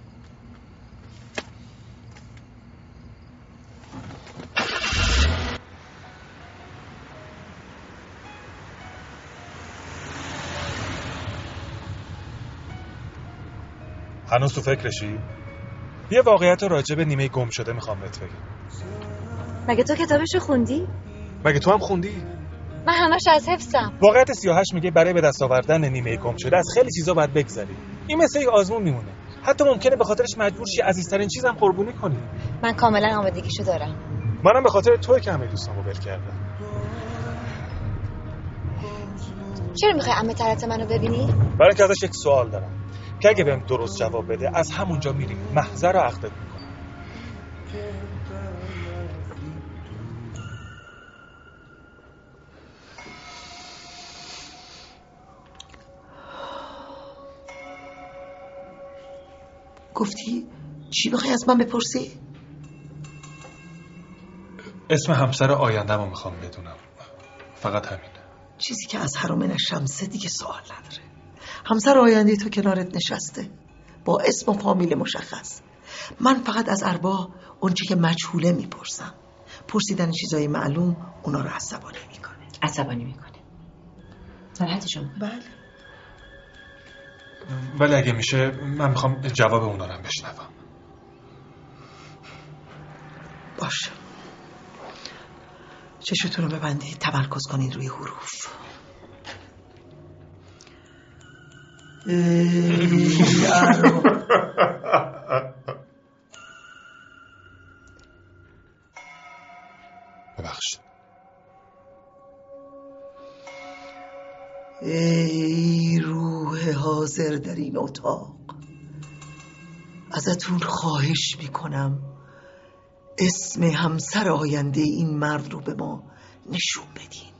هنوز تو فکرشی؟ یه واقعیت راجع به نیمه گم شده میخوام بهت بگم. مگه تو کتابشو خوندی؟ مگه تو هم خوندی؟ من همش از حفظم. واقعیت سی و هشت میگه برای به دست آوردن نیمه گم شده از خیلی چیزا باید بگذری. این مثل یک آزمون میمونه. حتی ممکنه به خاطرش مجبور شی عزیزترین چیزم قربونی کنی. من کاملا آمادگیشو دارم. منم به خاطر توئه که همه دوستامو ول کردم. چرا میخوای عمه طلعت منو ببینی؟ برای اینکه ازش یک سوال دارم که اگه بهم درست جواب بده از همونجا میریم محضر رو عقدت میکنم. گفتی چی بخوای از من بپرسی؟ اسم همسر آینده‌مو میخوام بدونم، فقط همین. چیزی که از حرام شمسه دیگه سوال نداره. همسر آینده تو کنارت نشسته با اسم و فامیل مشخص. من فقط از اربا اونچه که مجهوله میپرسم. پرسیدن چیزای معلوم اونا رو عصبانی میکنه. عصبانی میکنه. ناراحت شما؟ بله. ولی اگه میشه من میخوام جواب اونا رو بشنوم. باشه، چشتون رو ببندید، تمرکز کنید روی حروف. ببخشید. ای روح حاضر در این اتاق، ازتون خواهش میکنم اسم همسر آینده این مرد رو به ما نشون بدین.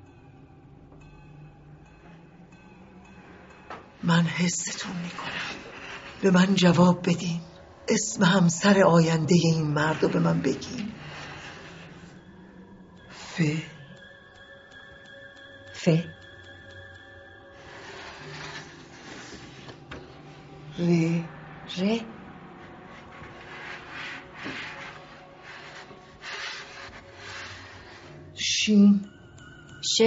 من حستون میکنم، به من جواب بدین. اسم همسر آینده این مرد رو به من بگین. ف ف ر ر شین ش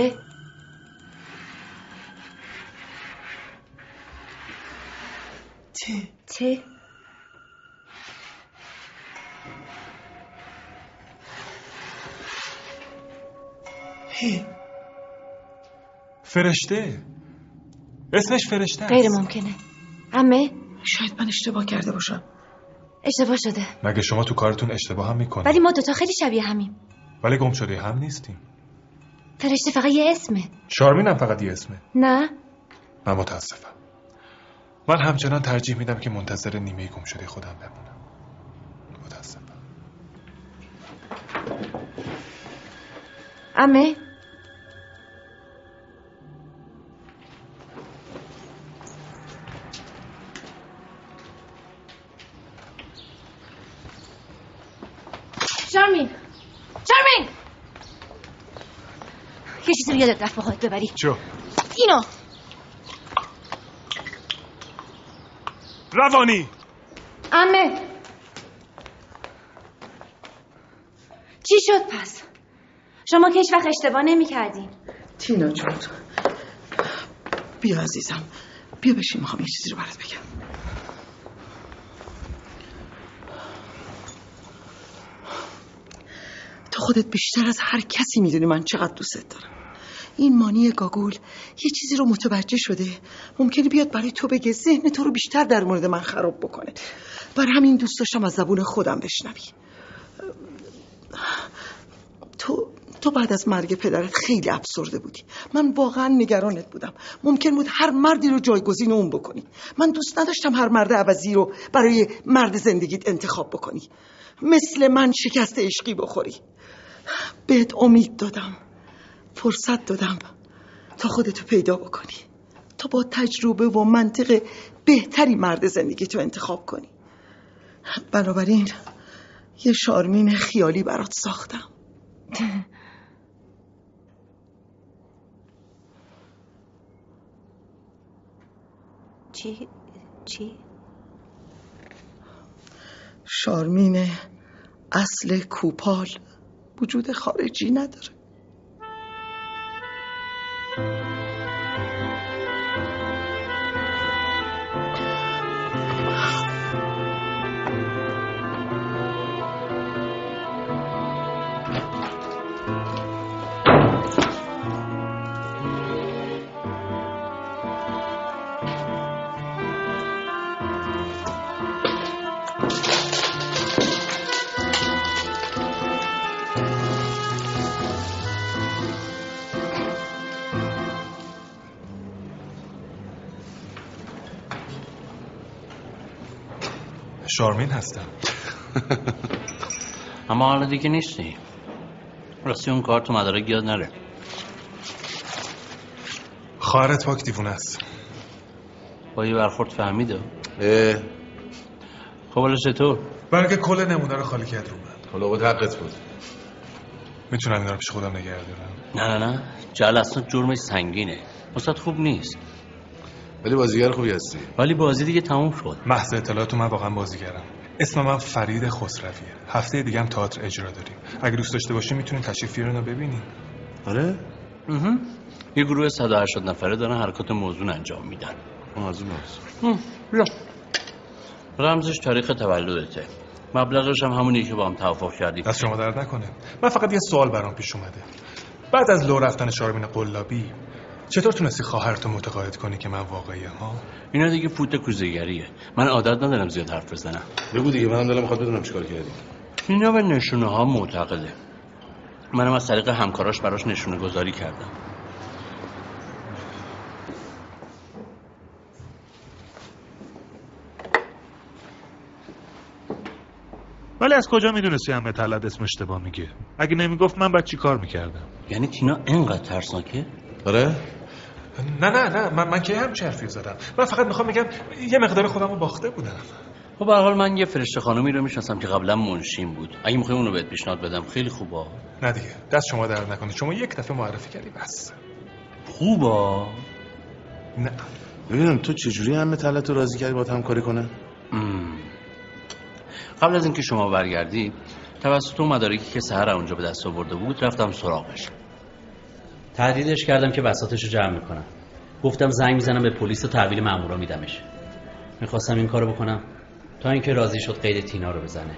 ت ت ه فرشته. اسمش فرشته است. غیر ممکنه. عمه شاید من اشتباه کرده باشم. اشتباه شده. مگه شما تو کارتون اشتباه هم میکنید؟ ولی ما دوتا خیلی شبیه همیم. ولی گم شده هم نیستیم. فرشته فقط یه اسمه. شارمین هم فقط یه اسمه. نه من متاسفم. من همچنان ترجیح میدم که منتظر نیمه گم شده خودم بمونم. متاسفم. عمه شارمین شارمین یه چیزی رو یادت رفت با خودت ببری. چو؟ اینو. روانی. عمه چی شد پس؟ شما که هیچ وقت اشتباه نمی کردین. تینا جون بیا عزیزم، بیا بشین، میخوام یه چیزی رو برات بگم. تو خودت بیشتر از هر کسی میدونی من چقدر دوست دارم. این مانی گاگول یه چیزی رو متوجه شده، ممکنه بیاد برای تو بگه، ذهن تو رو بیشتر در مورد من خراب بکنه. برای همین دوست داشتم از زبون خودم بشنوی. تو تو بعد از مرگ پدرت خیلی افسرده بودی. من واقعا نگرانت بودم. ممکن بود هر مردی رو جایگزین اون بکنی. من دوست نداشتم هر مرد عوضی رو برای مرد زندگیت انتخاب بکنی. مثل من شکست عشقی بخوری. بهت امید دادم، فرصت دادم تا خودتو پیدا بکنی، تا با تجربه و منطق بهتری مرد زندگی تو انتخاب کنی. بنابراین یه شارمین خیالی برات ساختم. چی؟ چی؟ شارمین اصل کوپال وجود خارجی نداره. شارمین هستم. اما حالا دیگه نیستی. راستی اون کار تو مدارک یاد نره. خواهرت پاک دیوونه است. با یه برخورد فهمیده. اه خب حالا چطور؟ برای کل نمونه رو خالی کرد رو من. حالا بود حقت بود. میتونم اینا رو پیش خودم نگه دارم؟ نه نه نه جعل اصلا جرمش سنگینه. واسه خوب نیست. ولی بازیگر خوبی هستی. ولی بازی دیگه تموم شد. محض اطلاعاتو من واقعا بازیگرم. اسم من فرید خسرویه. هفته دیگه هم تئاتر اجرا داریم. اگه دوست داشته باشین میتونین تشریف بیارین و ببینین. آره؟ اها. یه گروه صد و هشتاد نفره دارن حرکات موزون انجام میدن. از اون هست. بیا. رمزش تاریخ تولدته. مبلغش هم همونی که با هم توافق کردیم. دست شما درد نکنه. من فقط یه سوال برام پیش اومده. بعد از لو رفتن شارمین قلابی چطور تونستی خواهرتو متقاعد کنی که من واقعیه ها؟ اینا دیگه پوت کوزه‌گریه. من عادت ندارم زیاد حرف بزنم. بگو دیگه، منم دلم میخواد بدونم چیکار کردی. اینا به نشونه ها معتقده. منم از طریق همکاراش براش نشونه گذاری کردم. ولی از کجا میدونستی همه طلعت اسم اشتباه میگه؟ اگه نمیگفت من بعد چی کار میکردم؟ یعنی تینا اینقدر ترسناکه؟ آره؟ نه نه نه من من که هم حرفی زدم. من فقط میخوام بگم یه مقدار خودمو باخته بودم. خب به هر حال من یه فرشته خانومی رو میشناسم که قبلا منشیم بود. اگه میخوای اونو بهت پیشنهاد بدم خیلی خوبه. نه دیگه دست شما درد نکنه. شما یک دفعه معرفی کردی بس. خوبه؟ نه. ببینم تو چجوری همه طلعت رو راضی کردی با همکاری کنه؟ قبل از اینکه شما برگردی توسط اون مدارکی که سحر اونجا به دست آورده بود رفتم سراغش. تهدیدش کردم که بساطش رو جمع میکنم. گفتم زنگ میزنم به پلیس و تحویل مامورا میدمش. میخواستم این کارو بکنم تا اینکه راضی شد قید تینا رو بزنه.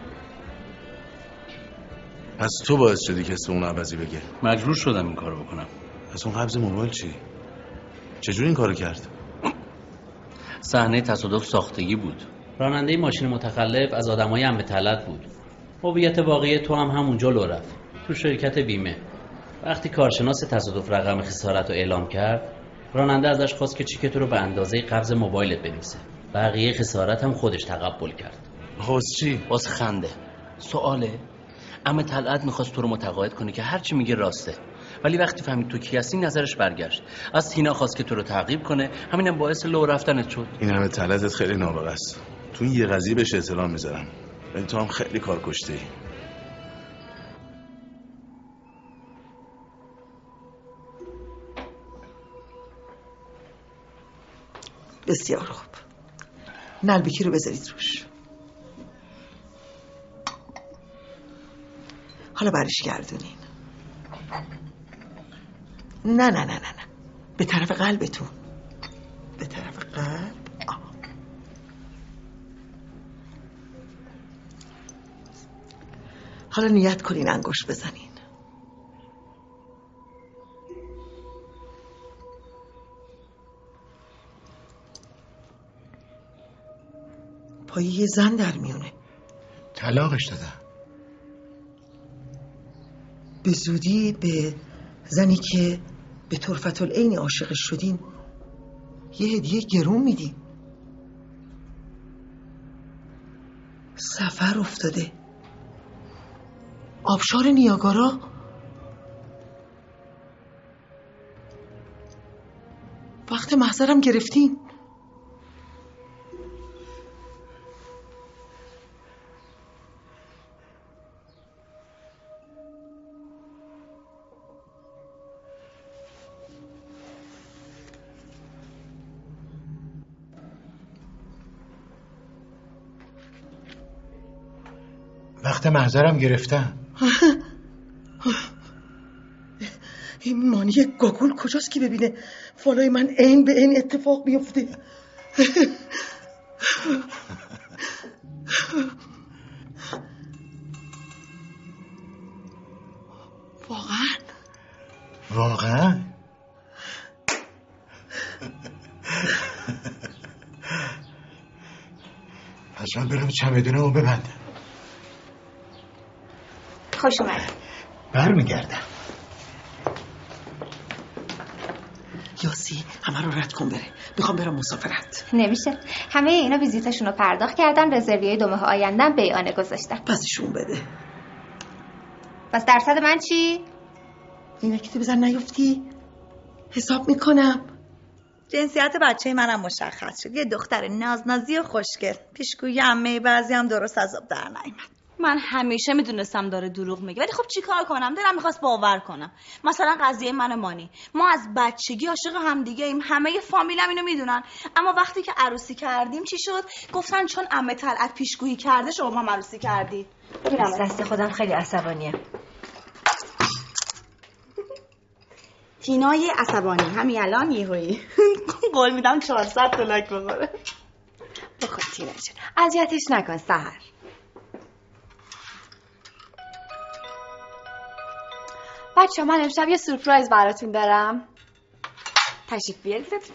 پس تو باعث شدی که اسم اون عوضی بگه؟ مجبور شدم این کارو بکنم. پس اون قبض موبایل چی؟ چجوری این کارو کرد؟ صحنه تصادف ساختگی بود. راننده ماشین متخلف از آدمای ام طلعت بود. هویت واقعی تو هم همونجا لو رفت. تو شرکت بیمه. وقتی کارشناس تصادف رقم خسارت رو اعلام کرد، راننده ازش خواست که چیکت رو به اندازه قبض موبایلت بنویسه. بقیه خسارت هم خودش تقبل کرد. خواست چی؟ واسه خنده. سواله ام طلعت میخواست تو رو متقاعد کنه که هر چی میگه راسته. ولی وقتی فهمید تو کی هستی نظرش برگشت. از تینا خواست که تو رو تعقیب کنه. همینم باعث لو رفتنت شد. این همه طلعتت خیلی نابغه است. تو این یه قضیه بهش احترام میذارم. ولی تو هم خیلی کار کشتی. بسیار خوب. نلبکی رو بذارید روش. حالا برش گردونین. نه نه نه نه نه به طرف قلبتون. به طرف قلب. آه. حالا نیت کنین انگشت بزنین. پای یه زن در میونه. طلاقش دادم. به زودی به زنی که به طرفت العین عاشقش شدین یه هدیه گرون میدیم. سفر افتاده. آبشار نیاگارا. وقت محضرم گرفتین. وقت محضرم گرفتم. این مانی گاگول کجاست که ببینه فالای من عین به عین اتفاق بیفته؟ واقعا واقعا پس من برم چمدونمو ببندم. خوش اومد. برمیگردم. یاسی همه رو رد کن بره. میخوام برم مسافرت. نمیشه. همه اینا ویزیتشون رو پرداخت کردن. رزرویای دو ماه آیندن بیانه گذاشتن. پسشون بده. پس درصد من چی؟ این وقتی بزن نیفتی حساب میکنم. جنسیت بچه منم مشخص شد. یه دختر نازنازی و خوشگل. پیشگویی عمه بعضی هم درست از آب در نیامد. من همیشه میدونستم داره دروغ میگه، ولی خب چیکار کنم؟ دلم میخواست باور کنم. مثلا قضیه من و مانی، ما از بچگی عاشق هم دیگه ایم، همه فامیلم اینو میدونن. اما وقتی که عروسی کردیم چی شد؟ گفتن چون عمه طلعت پیشگویی کرده شما هم عروسی کردی. ببینم دست خودم خیلی عصبانیه. تینای عصبانی همین الان یهویی قول میدم چهارصد تا لک بخوره. بخور تینا جون، اذیتش نکن سحر. بچه‌ها من امشب یه سورپرایز براتون دارم. تشریف بیارید لطفاً.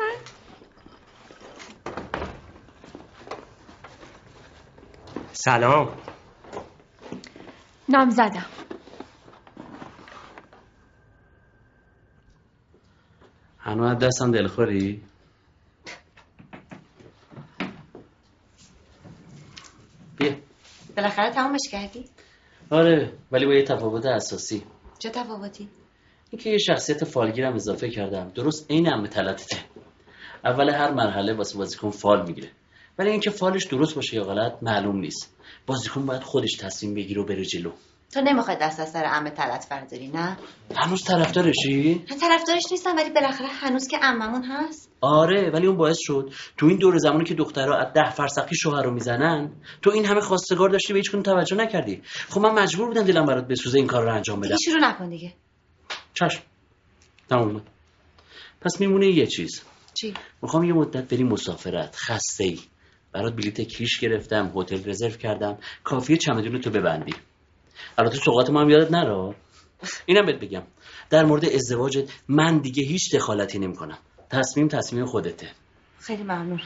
سلام. نام زدم. هنوز دستم دلخوری؟ بیا. بالاخره تمامش کردی؟ آره، ولی با یه تفاوت اساسی. چه تفاوتی؟ اینکه یه شخصیت فالگیرم اضافه کردم. درست عین عمه طلعتته. اول هر مرحله واسه بازیکن فال میگیره. ولی اینکه فالش درست باشه یا غلط معلوم نیست. بازیکن باید خودش تصمیم بگیره و بره جلو. تو نمیخوای دست از سر عمه طلعت برداری نه؟ هنوز طرفدارشی؟ من طرفدارش نیستم ولی بالاخره هنوز که عممون هست. آره، ولی اون باعث شد تو این دور زمانی که دخترها از ده فرسخی شوهر رو میزنن تو این همه خواستگار داشتی به هیچ کدوم توجه نکردی. خب من مجبور بودم دلم برات بسوزه این کار رو انجام بدم. دیگه شروع نکن دیگه. چشم. تمام. پس میمونه یه چیز. چی؟ میخوام یه مدت بری مسافرت. خسته‌ای. برات بلیت کیش گرفتم، هتل رزرو کردم. کافیه چمدون تو ببندی. البته سوغات ما هم یادت نره. اینم بهت بگم در مورد ازدواجت من دیگه هیچ دخالتی نمی‌کنم. تصمیم تصمیم خودته. خیلی ممنون.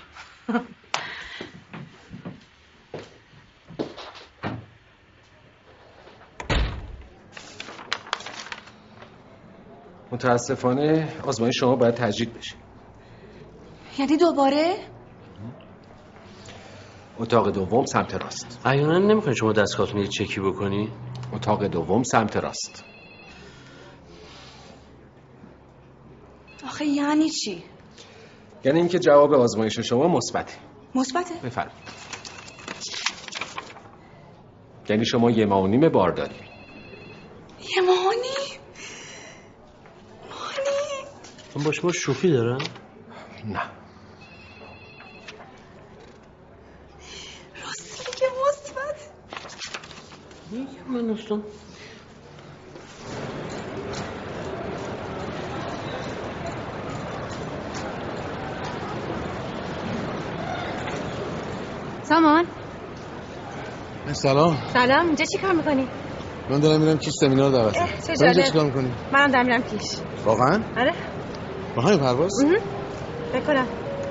متاسفانه آزمایش شما باید تجدید بشه. یعنی دوباره؟ اتاق دوم سمت راست. احیانا نمیخواین شما دستگاهتون یه چکی بکنی؟ اتاق دوم سمت راست. آخه یعنی چی؟ یعنی اینکه جواب آزمایش شما مثبته. مثبته؟ بفرمایید. یعنی شما یه ماه و نیم بار داری. یه ماه و نیم؟ ماه و نیم؟ من با شما شوخی دارم؟ نه. راستی که مثبت. من دوستم. سامان. سلام. سلام. اینجا چی کار میکنی؟ من دارم میرم کیش سمینار دعوتم. چه جالب. اینجا چی کار میکنی؟ منم دارم میرم کیش. واقعا؟ آره. با همین پرواز؟ بکنم.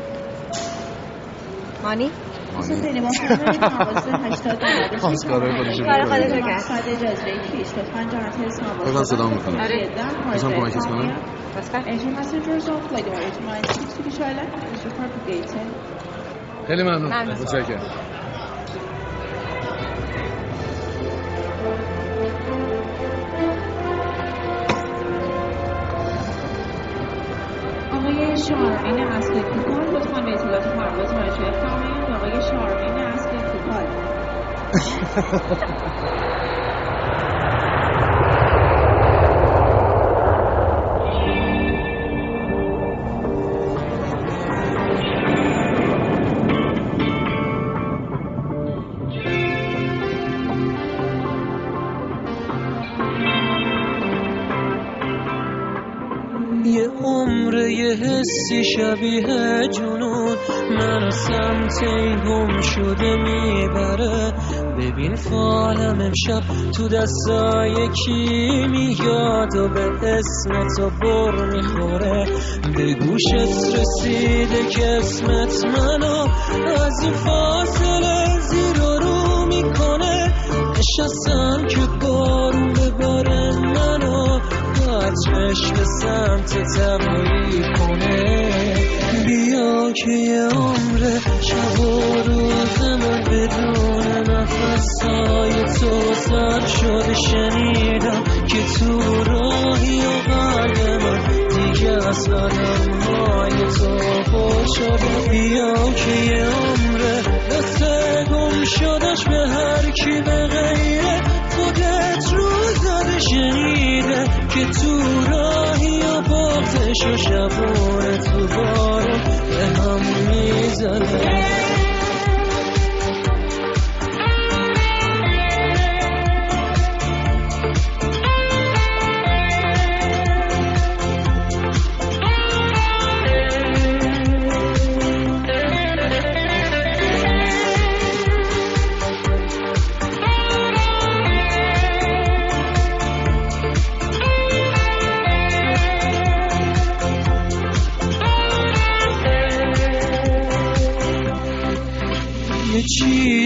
مانی؟ مانی. خیلی ممکنه حواسه هشتاد دقیقه خواستگارای خودشو کار خودتو کرد. مقصد اجازه کیش لطفاً جهت اسم آواز بازم صدا میکنم. آره. بازم کمکت کنم؟ Engine passengers of flight eight nine six to the Charlotte is propagated. خیلی ممنون. متشکرم. آقای شارمین اصلی کوپال لطفاً به اطلاعات پرواز مراجعه فرمایید. آقای شارمین اصلی کوپال. یه عمره یه حسی شبیه جنون من سمت این گم شده میبره. ببین فالم امشب تو دستای کی میاد و به اسم تو بر میخوره. به گوشت رسیده که اسمت منو از این فاصله زیر و رو میکنه. نشستم که بارون بباره منو عطرش به سمت تبایی کنه. بیا که یه عمره شب و روز من بدون نفسای تو سر شده. شنیدم که تو راهی و قلب من دیگه اصلا مای تو پر شده. بیا که یه عمره دست گم شدش به هر کی به غیر خودت رو زده. شنیده که تو راهی و باختش و شبونه تو بارو به هم میزنه.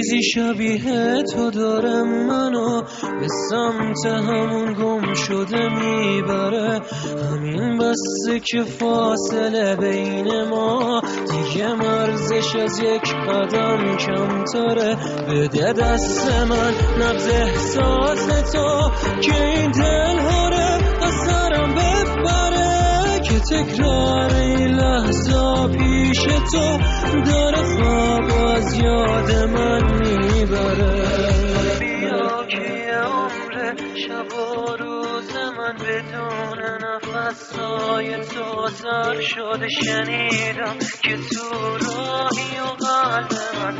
چیزی شبیه تو داره منو به سمت همون گم شده میبره. همین بسه که فاصله بین ما دیگه مرزش از یک قدم کمتره. بده دست من نبض احساس تو که این دل هاره از سرم ببره، که تکرار این لحظه پیش تو داره خواب از یاد من میبره. بیا که یه عمر شب و روز من بدون نفسای تو سر شده. شنیدم که تو راهی و قلب من.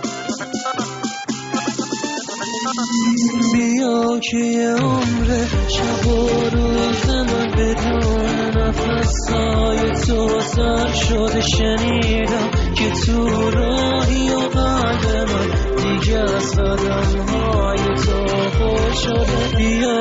بیا که یه عمر شب و روز من بدون نفسای تو سر شده. شنیدم که تو راهی و قلب من دیگه از قدم های تو خوش شده. بیا